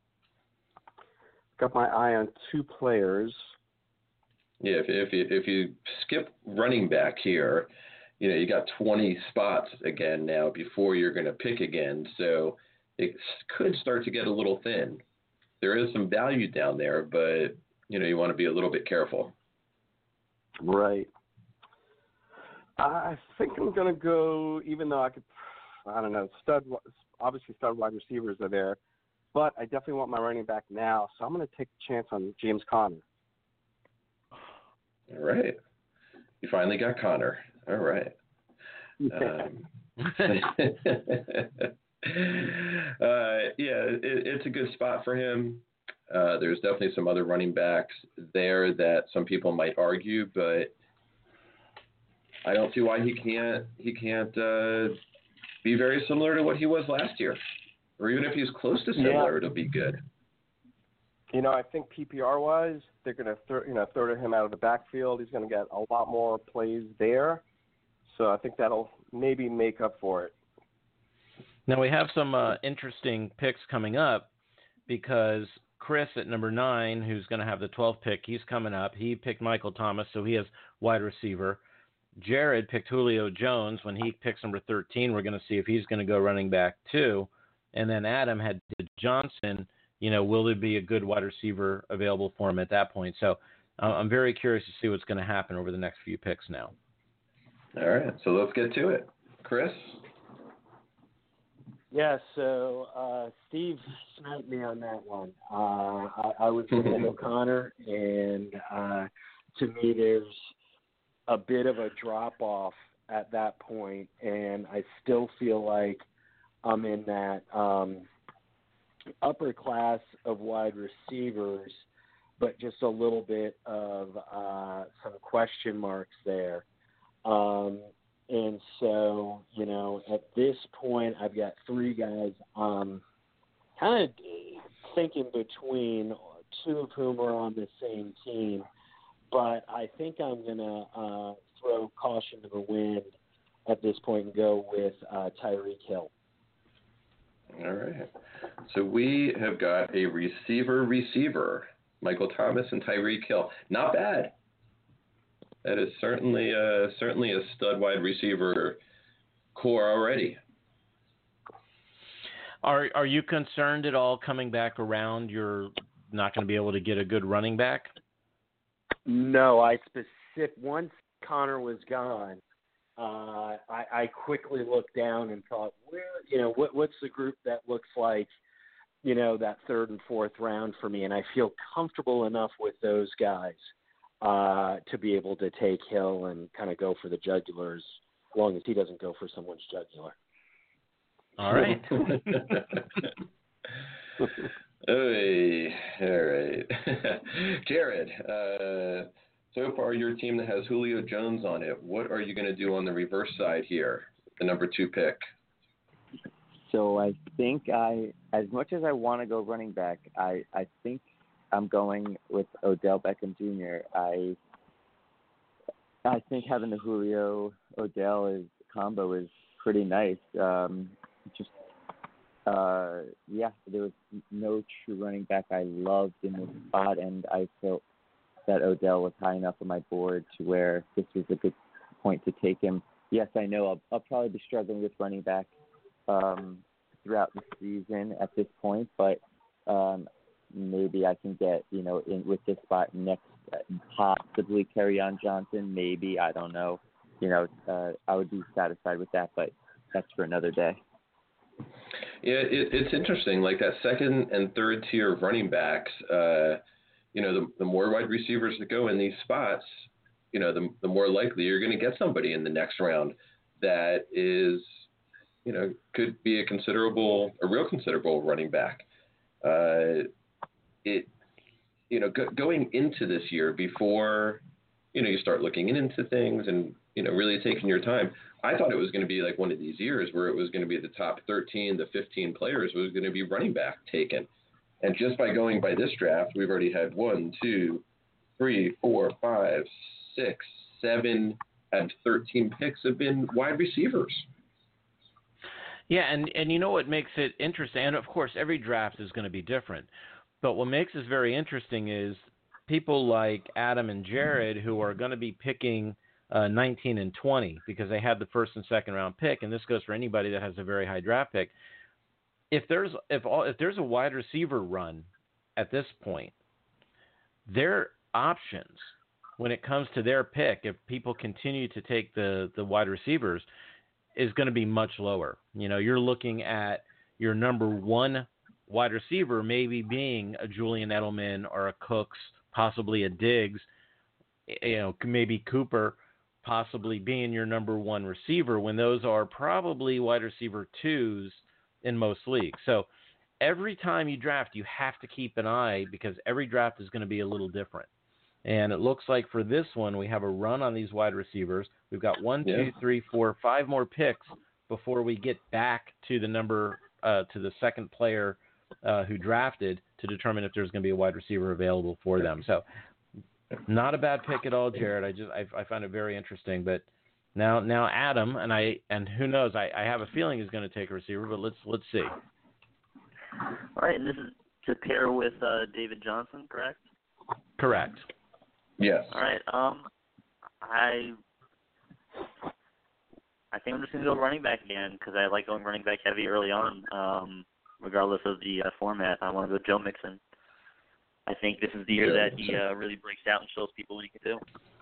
got my eye on two players. Yeah, if if you, if you skip running back here, you know you got twenty spots again now before you're going to pick again, so it could start to get a little thin. There is some value down there, but you know you want to be a little bit careful. Right. I think I'm going to go, even though I could, I don't know, stud, obviously stud wide receivers are there, but I definitely want my running back now, so I'm going to take a chance on James Conner. All right. You finally got Connor. All right. Um, uh, yeah, it, it's a good spot for him. Uh, there's definitely some other running backs there that some people might argue, but I don't see why he can't he can't uh, be very similar to what he was last year, or even if he's close to similar, Yeah. it'll be good. You know, I think P P R wise, they're going to throw, you know throw him out of the backfield. He's going to get a lot more plays there, so I think that'll maybe make up for it. Now we have some uh, interesting picks coming up because Chris at number nine, who's going to have the twelfth pick, he's coming up. He picked Michael Thomas, so he has wide receiver. Jared picked Julio Jones. When he picks number thirteen, we're going to see if he's going to go running back too. And then Adam had Johnson. You know, will there be a good wide receiver available for him at that point? So uh, I'm very curious to see what's going to happen over the next few picks now. All right, so let's get to it. Chris? Yeah, so uh, Steve sniped me on that one. Uh, I, I was thinking O'Connor, and uh, to me, there's a bit of a drop off at that point, and I still feel like I'm in that um, upper class of wide receivers, but just a little bit of uh, some question marks there. Um, and so, you know, at this point, I've got three guys um, kind of thinking between, two of whom are on the same team. But I think I'm going to uh, throw caution to the wind at this point and go with uh, Tyreek Hill. All right. So we have got a receiver receiver, Michael Thomas and Tyreek Hill. Not bad. That is certainly uh, certainly a stud wide receiver core already. Are are you concerned at all coming back around? You're not going to be able to get a good running back? No, I specific once Connor was gone, uh, I, I quickly looked down and thought, where you know what what's the group that looks like, you know, that third and fourth round for me, and I feel comfortable enough with those guys uh, to be able to take Hill and kind of go for the jugulars, as long as he doesn't go for someone's jugular. All right. Hey, all right. Jared, uh, so far your team that has Julio Jones on it, what are you going to do on the reverse side here, the number two pick? So I think I, as much as I want to go running back, I, I think I'm going with Odell Beckham Junior I I think having the Julio Odell is combo is pretty nice. Um, just uh, yeah, there was no true running back I loved in this spot, and I felt that Odell was high enough on my board to where this was a good point to take him. Yes, I know I'll, I'll probably be struggling with running back um, throughout the season at this point, but Um, maybe I can get, you know, in with this spot next, uh, possibly Kerryon Johnson. Maybe, I don't know. You know, uh, I would be satisfied with that, but that's for another day. Yeah, it, it's interesting. Like that second and third tier of running backs, uh, you know, the, the more wide receivers that go in these spots, you know, the, the more likely you're going to get somebody in the next round that is, you know, could be a considerable, a real considerable running back. Uh, it, you know, go, going into this year before, you know, you start looking into things and, you know, really taking your time. I thought it was going to be like one of these years where it was going to be the top thirteen to fifteen players was going to be running back taken. And just by going by this draft, we've already had one, two, three, four, five, six, seven, and thirteen picks have been wide receivers. Yeah, and, and you know what makes it interesting, and of course every draft is going to be different, but what makes this very interesting is people like Adam and Jared who are going to be picking uh, nineteen and twenty because they had the first and second round pick, and this goes for anybody that has a very high draft pick. If there's if all if there's a wide receiver run at this point, their options when it comes to their pick, if people continue to take the, the wide receivers, is going to be much lower. You know, you're looking at your number one wide receiver maybe being a Julian Edelman or a Cooks, possibly a Diggs, you know, maybe Cooper, possibly being your number one receiver when those are probably wide receiver twos in most leagues. So every time you draft, you have to keep an eye because every draft is going to be a little different. And it looks like for this one, we have a run on these wide receivers. We've got one, yeah. two, three, four, five more picks before we get back to the number, uh, to the second player uh, who drafted to determine if there's going to be a wide receiver available for them. So not a bad pick at all, Jared. I just I, I find it very interesting. But now now Adam and I and who knows? I, I have a feeling he's going to take a receiver, but let's let's see. All right, and this is to pair with uh, David Johnson, correct? Correct. Yes. All right. Um, I I think I'm just going to go running back again because I like going running back heavy early on, um, regardless of the uh, format. I want to go Joe Mixon. I think this is the year that he uh, really breaks out and shows people what he can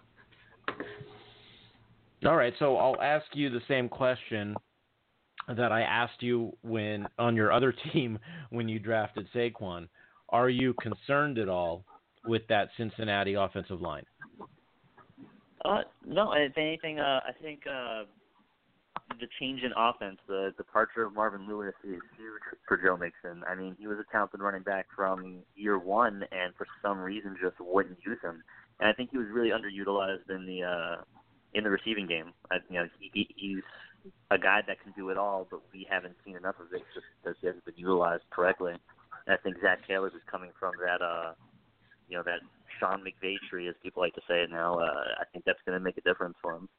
do. All right, so I'll ask you the same question that I asked you when on your other team when you drafted Saquon. Are you concerned at all with that Cincinnati offensive line? Uh, no, if anything, uh, I think uh, the change in offense, the departure of Marvin Lewis is huge for Joe Mixon. I mean, he was a talented running back from year one, and for some reason just wouldn't use him. And I think he was really underutilized in the uh, in the receiving game. I, you know, he, he's a guy that can do it all, but we haven't seen enough of it just because he hasn't been utilized correctly. And I think Zach Taylor is coming from that, uh, you know, that Sean McVay tree, as people like to say it now. Uh, I think that's going to make a difference for him.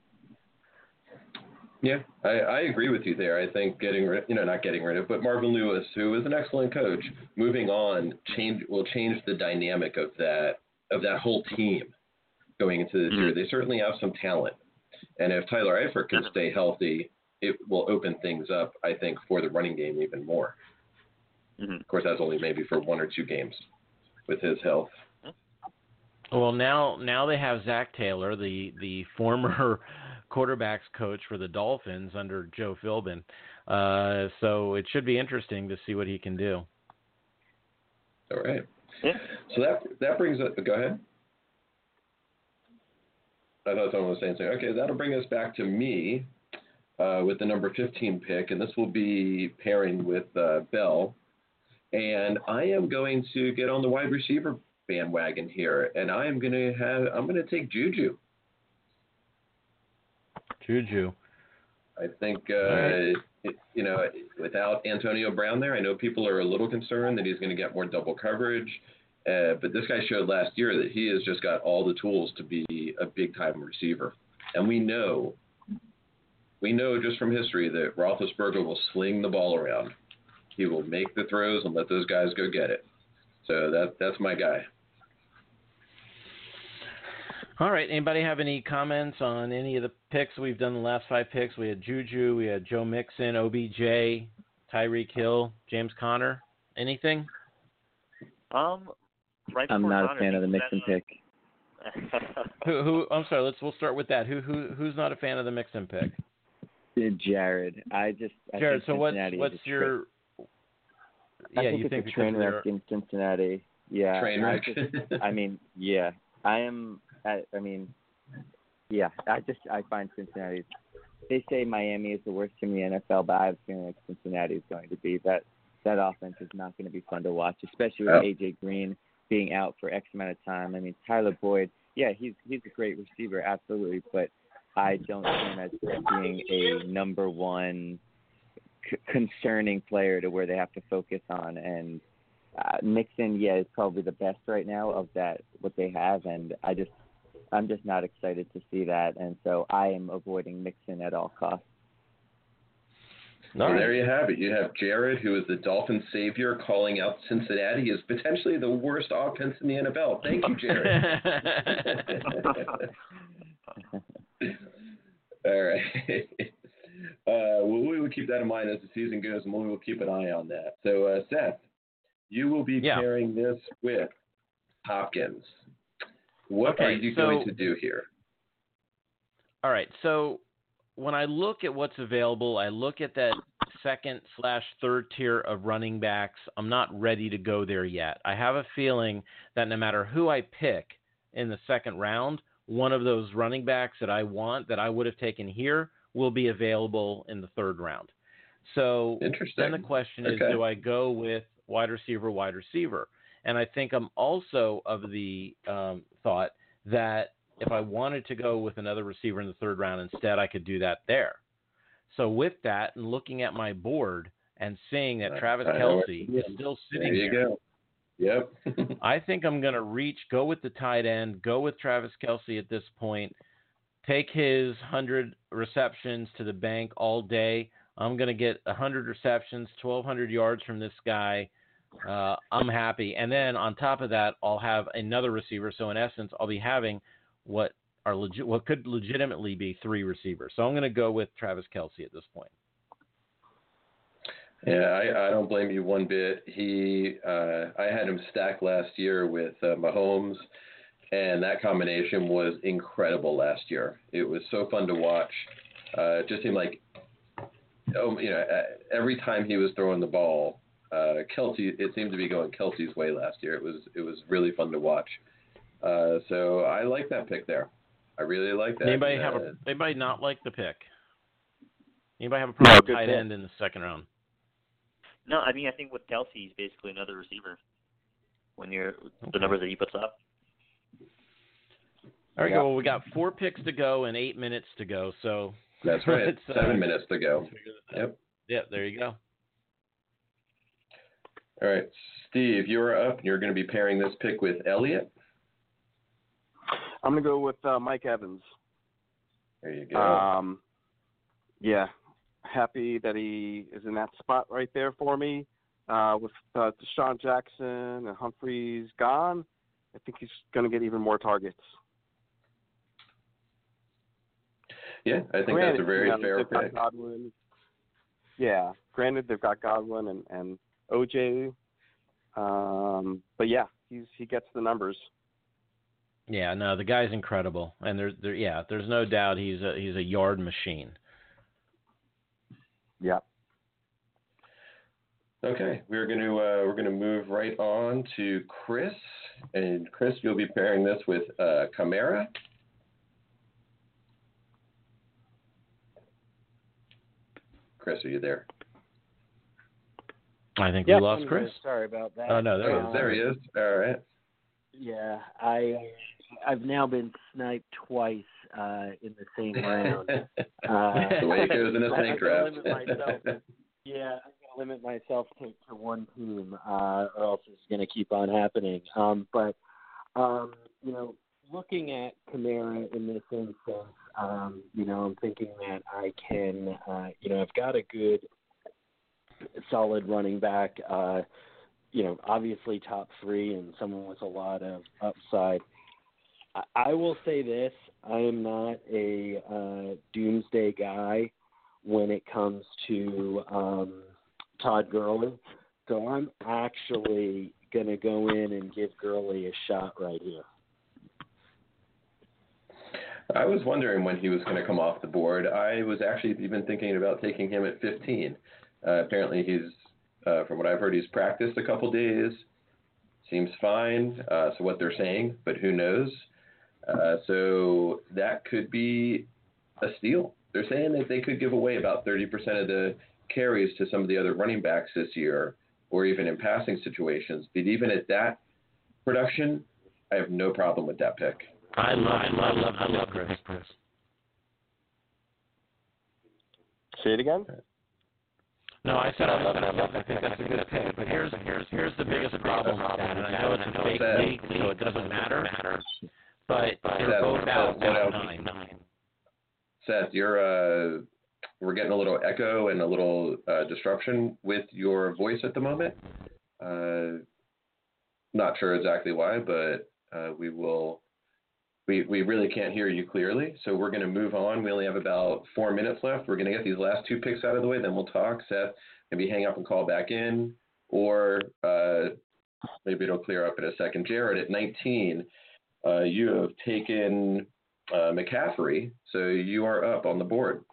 Yeah, I, I agree with you there. I think getting rid, you know, not getting rid of, but Marvin Lewis, who is an excellent coach, moving on change will change the dynamic of that of that whole team going into this mm-hmm. year. They certainly have some talent, and if Tyler Eifert can stay healthy, it will open things up, I think, for the running game even more. Mm-hmm. Of course, that's only maybe for one or two games with his health. Well, now now they have Zach Taylor, the the former quarterbacks coach for the Dolphins under Joe Philbin. Uh, so it should be interesting to see what he can do. All right. Yeah. So that that brings us. Go ahead. I thought someone was saying something. Okay, that'll bring us back to me uh, with the number fifteen pick, and this will be pairing with uh, Bell. And I am going to get on the wide receiver bandwagon here, and I am going to have. I'm going to take Juju. Juju. I think, uh, right. it, you know, without Antonio Brown there, I know people are a little concerned that he's going to get more double coverage. Uh, but this guy showed last year that he has just got all the tools to be a big-time receiver. And we know, we know just from history that Roethlisberger will sling the ball around. He will make the throws and let those guys go get it. So that that's my guy. All right. Anybody have any comments on any of the picks we've done? The last five picks, we had Juju, we had Joe Mixon, O B J, Tyreek Hill, James Conner. Anything? Um, right I'm before not Connor, a fan of the Mixon that, pick. Who? Who? I'm sorry. Let's. We'll start with that. Who? Who? Who's not a fan of the Mixon pick? Jared. I just. I Jared. think So what's Cincinnati what's is a your? Tra- Yeah, I think you it's think a because train they're- wreck in Cincinnati. Yeah. Train I wreck. just. I mean, yeah. I am. I, I mean, yeah. I just. I find Cincinnati. They say Miami is the worst team in the N F L, but I have a feeling like Cincinnati is going to be that. That offense is not going to be fun to watch, especially with Oh. A J Green being out for X amount of time. I mean, Tyler Boyd, yeah, he's he's a great receiver, absolutely, but I don't see him as being a number one c- concerning player to where they have to focus on. And uh, Mixon, yeah, is probably the best right now of that what they have, and I just I'm just not excited to see that, and so I am avoiding Mixon at all costs. Well, there you have it. You have Jared, who is the Dolphins savior, calling out Cincinnati as potentially the worst offense in the N F L. Thank you, Jared. All right. Uh, well, we will keep that in mind as the season goes, and we will keep an eye on that. So, uh, Seth, you will be Yeah. pairing this with Hopkins. What Okay, are you so- going to do here? All right. So when I look at what's available, I look at that second slash third tier of running backs. I'm not ready to go there yet. I have a feeling that no matter who I pick in the second round, one of those running backs that I want that I would have taken here will be available in the third round. So Interesting. then the question is, Okay. do I go with wide receiver, wide receiver? And I think I'm also of the um, thought that if I wanted to go with another receiver in the third round instead, I could do that there. So with that and looking at my board and seeing that Uh, Travis I know what Kelce you is mean. still There sitting you there, go. Yep. I think I'm going to reach, go with the tight end, go with Travis Kelce at this point, take his one hundred receptions to the bank all day. I'm going to get one hundred receptions, twelve hundred yards from this guy. Uh, I'm happy. And then on top of that, I'll have another receiver. So in essence, I'll be having what are legit, what could legitimately be three receivers. So I'm going to go with Travis Kelce at this point. Yeah, I, I don't blame you one bit. He, uh, I had him stacked last year with uh, Mahomes, and that combination was incredible last year. It was so fun to watch. Uh, it just seemed like, oh, you know, every time he was throwing the ball, uh, Kelce, it seemed to be going Kelce's way last year. It was, it was really fun to watch. Uh, so I like that pick there. I really like that. Anybody uh, have a, anybody not like the pick? Anybody have a problem with good tight pick. end in the second round? No, I mean I think with Kelce, he's basically another receiver. When you're Okay. the numbers that he puts up. All right, Yeah. well, we got four picks to go and eight minutes to go. So That's right. let's, uh, Seven minutes to go. Yep. Yeah, there you go. All right, Steve, you're up. You're going to be pairing this pick with Elliott. I'm going to go with uh, Mike Evans. There you go. Um, yeah, happy that he is in that spot right there for me. Uh, with uh, Deshaun Jackson and Humphreys gone, I think he's going to get even more targets. yeah, I think Granted, that's a very you know, fair they've got pick. Godwin. Yeah, granted they've got Godwin and, and O J, um, but yeah, he's he gets the numbers. Yeah, no, the guy's incredible, and there, there, yeah, there's no doubt he's a he's a yard machine. Yeah. Okay, we're going to uh, we're going to move right on to Chris, and Chris, you'll be pairing this with uh, Kamara. Chris, are you there? I think Yep, we lost I'm Chris. here. Sorry about that. Oh no, there he Oh, is. there he is. All right. Yeah, I I've now been sniped twice uh, in the same round. Uh, That's the way it goes in a I- snake I'm draft. gonna limit myself. Yeah, I'm gonna limit myself to, to one team, uh, or else it's gonna keep on happening. Um, but um, you know, looking at Kamara in this instance, um, you know, I'm thinking that I can, uh, you know, I've got a good, solid running back. Uh, you know, obviously top three and someone with a lot of upside. I, I will say this, I am not a uh, doomsday guy when it comes to um, Todd Gurley. So I'm actually going to go in and give Gurley a shot right here? I was wondering when he was going to come off the board. I was actually even thinking about taking him at fifteen. Uh, apparently he's, uh, from what I've heard, he's practiced a couple days. Seems fine, uh, so what they're saying, but who knows? Uh, so that could be a steal. They're saying that they could give away about thirty percent of the carries to some of the other running backs this year, or even in passing situations. But even at that production, I have no problem with that pick. I love, I love, I love, I love Chris. Chris. Say it again. No, I said I love it. I love it. I think that's a good pick. But here's here's here's the biggest problem with that. And I know it's a fake league, so it doesn't matter. But they're both out at nine. Seth, you're uh, we're getting a little echo and a little uh, disruption with your voice at the moment. Uh, not sure exactly why, but uh, we will. We we really can't hear you clearly, so we're going to move on. We only have about four minutes left. We're going to get these last two picks out of the way, then we'll talk. Seth, maybe hang up and call back in, or uh, maybe it'll clear up in a second. Jared, at nineteen, uh, you have taken uh, McCaffrey, so you are up on the board.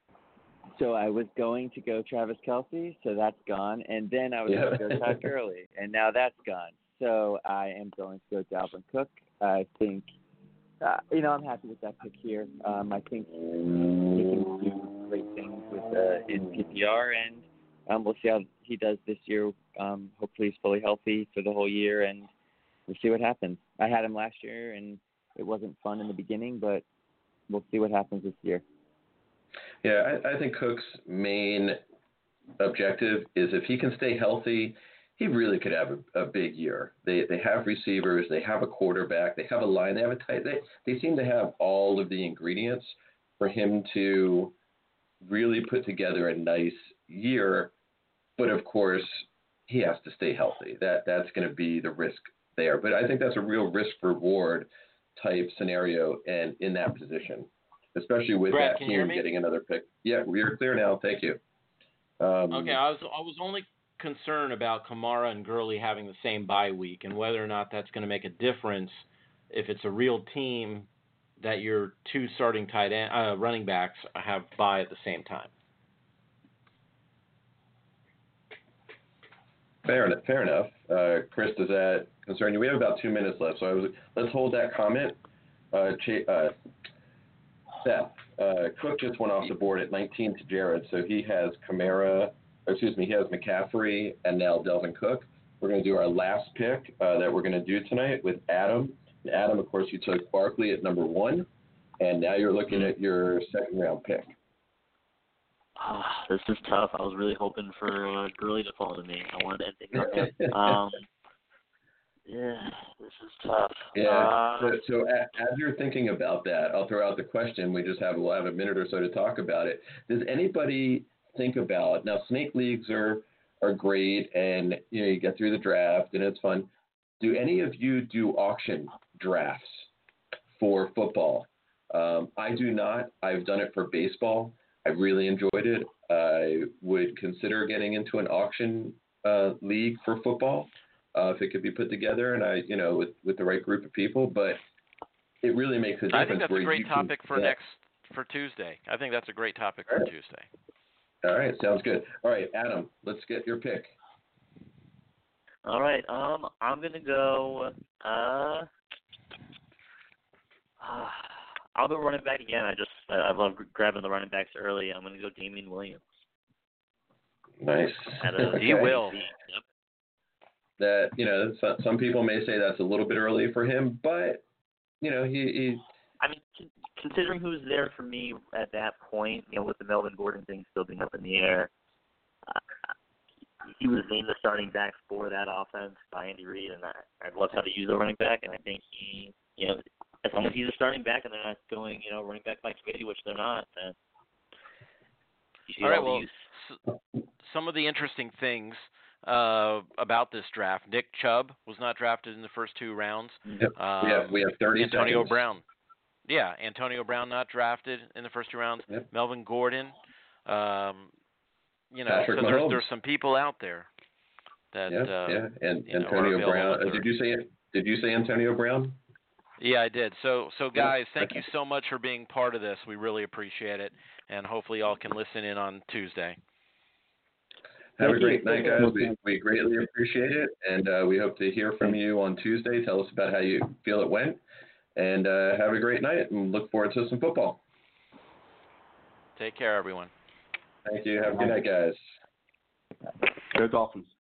So I was going to go Travis Kelce, so that's gone, and then I was Yeah. going to go Todd Gurley, and now that's gone. So I am going to go Dalvin Cook. I think. Uh, you know, I'm happy with that pick here. Um, I think he can do great things with uh, in P P R, and um, we'll see how he does this year. Um, hopefully, he's fully healthy for the whole year, and we'll see what happens. I had him last year, and it wasn't fun in the beginning, but we'll see what happens this year. Yeah, I, I think Cook's main objective is if he can stay healthy, he really could have a, a big year. They they have receivers, they have a quarterback, they have a line, they have a tight. They they seem to have all of the ingredients for him to really put together a nice year. But of course, he has to stay healthy. That that's going to be the risk there. But I think that's a real risk reward type scenario, and in that position, especially with Brad, that can you hear team me? getting another pick. Yeah, we're clear now. Thank you. Um, Okay, I was I was only concerned about Kamara and Gurley having the same bye week and whether or not that's going to make a difference if it's a real team that your two starting tight end uh, running backs have bye at the same time. Fair enough. Fair enough. Uh, Chris, does that concern you? We have about two minutes left, so I was, let's hold that comment. Uh, Ch- uh, Seth, uh, Cook just went off the board at nineteen to Jared, so he has Kamara. Excuse me, he has McCaffrey and now Dalvin Cook. We're going to do our last pick uh, that we're going to do tonight with Adam. And Adam, of course, you took Barkley at number one, and now you're looking at your second round pick. Ah, this is tough. I was really hoping for uh, Gurley to fall to me. I wanted to end things on him. Um, yeah, this is tough. Yeah. Uh, So, so a- as you're thinking about that, I'll throw out the question. We just have we'll have a minute or so to talk about it. Does anybody think about now? Snake leagues are are great, and you know you get through the draft and it's fun. Do any of you do auction drafts for football? Um, I do not. I've done it for baseball. I really enjoyed it. I would consider getting into an auction uh, league for football. Uh, if it could be put together and I, you know, with, with the right group of people, but it really makes a difference. I think that's where a great you topic can, for yeah. next for Tuesday. I think that's a great topic All for right. Tuesday. All right, sounds good. All right, Adam, let's get your pick. all right. Um, I'm gonna go. Uh, uh, I'll go running back again. I just I, I love grabbing the running backs early. I'm gonna go Damian Williams. Nice. At a, He will. Yep. That, you know, some, some people may say that's a little bit early for him, but, you know, he, he I mean, con- considering who's there for me at that point, you know, with the Melvin Gordon thing still being up in the air, uh, he was named the starting back for that offense by Andy Reid, and I, I love how to use a running back, and I think he, you know, as long as he's a starting back and they're not going, you know, running back by committee, which they're not, then you see All right, all the well, use. s- some of the interesting things uh, about this draft. Nick Chubb was not drafted in the first two rounds. Yep. Um, we have we have thirty Antonio seconds. Brown. Yeah, Antonio Brown not drafted in the first two rounds. Yep. Melvin Gordon. Um, you know, Patrick so there's Mahomes. there's some people out there. that yeah, uh, yeah, and you know, are Antonio available Brown. on the Uh, did you say did you say Antonio Brown? Yeah, I did. So, so guys, Yeah. thank Okay. you so much for being part of this. We really appreciate it, and hopefully y'all can listen in on Tuesday. Have Thank a great you. night, guys. We, we greatly appreciate it, and uh, we hope to hear from you on Tuesday. Tell us about how you feel it went, and uh, have a great night, and look forward to some football. Take care, everyone. Thank you. Have a good night, guys. Go Dolphins.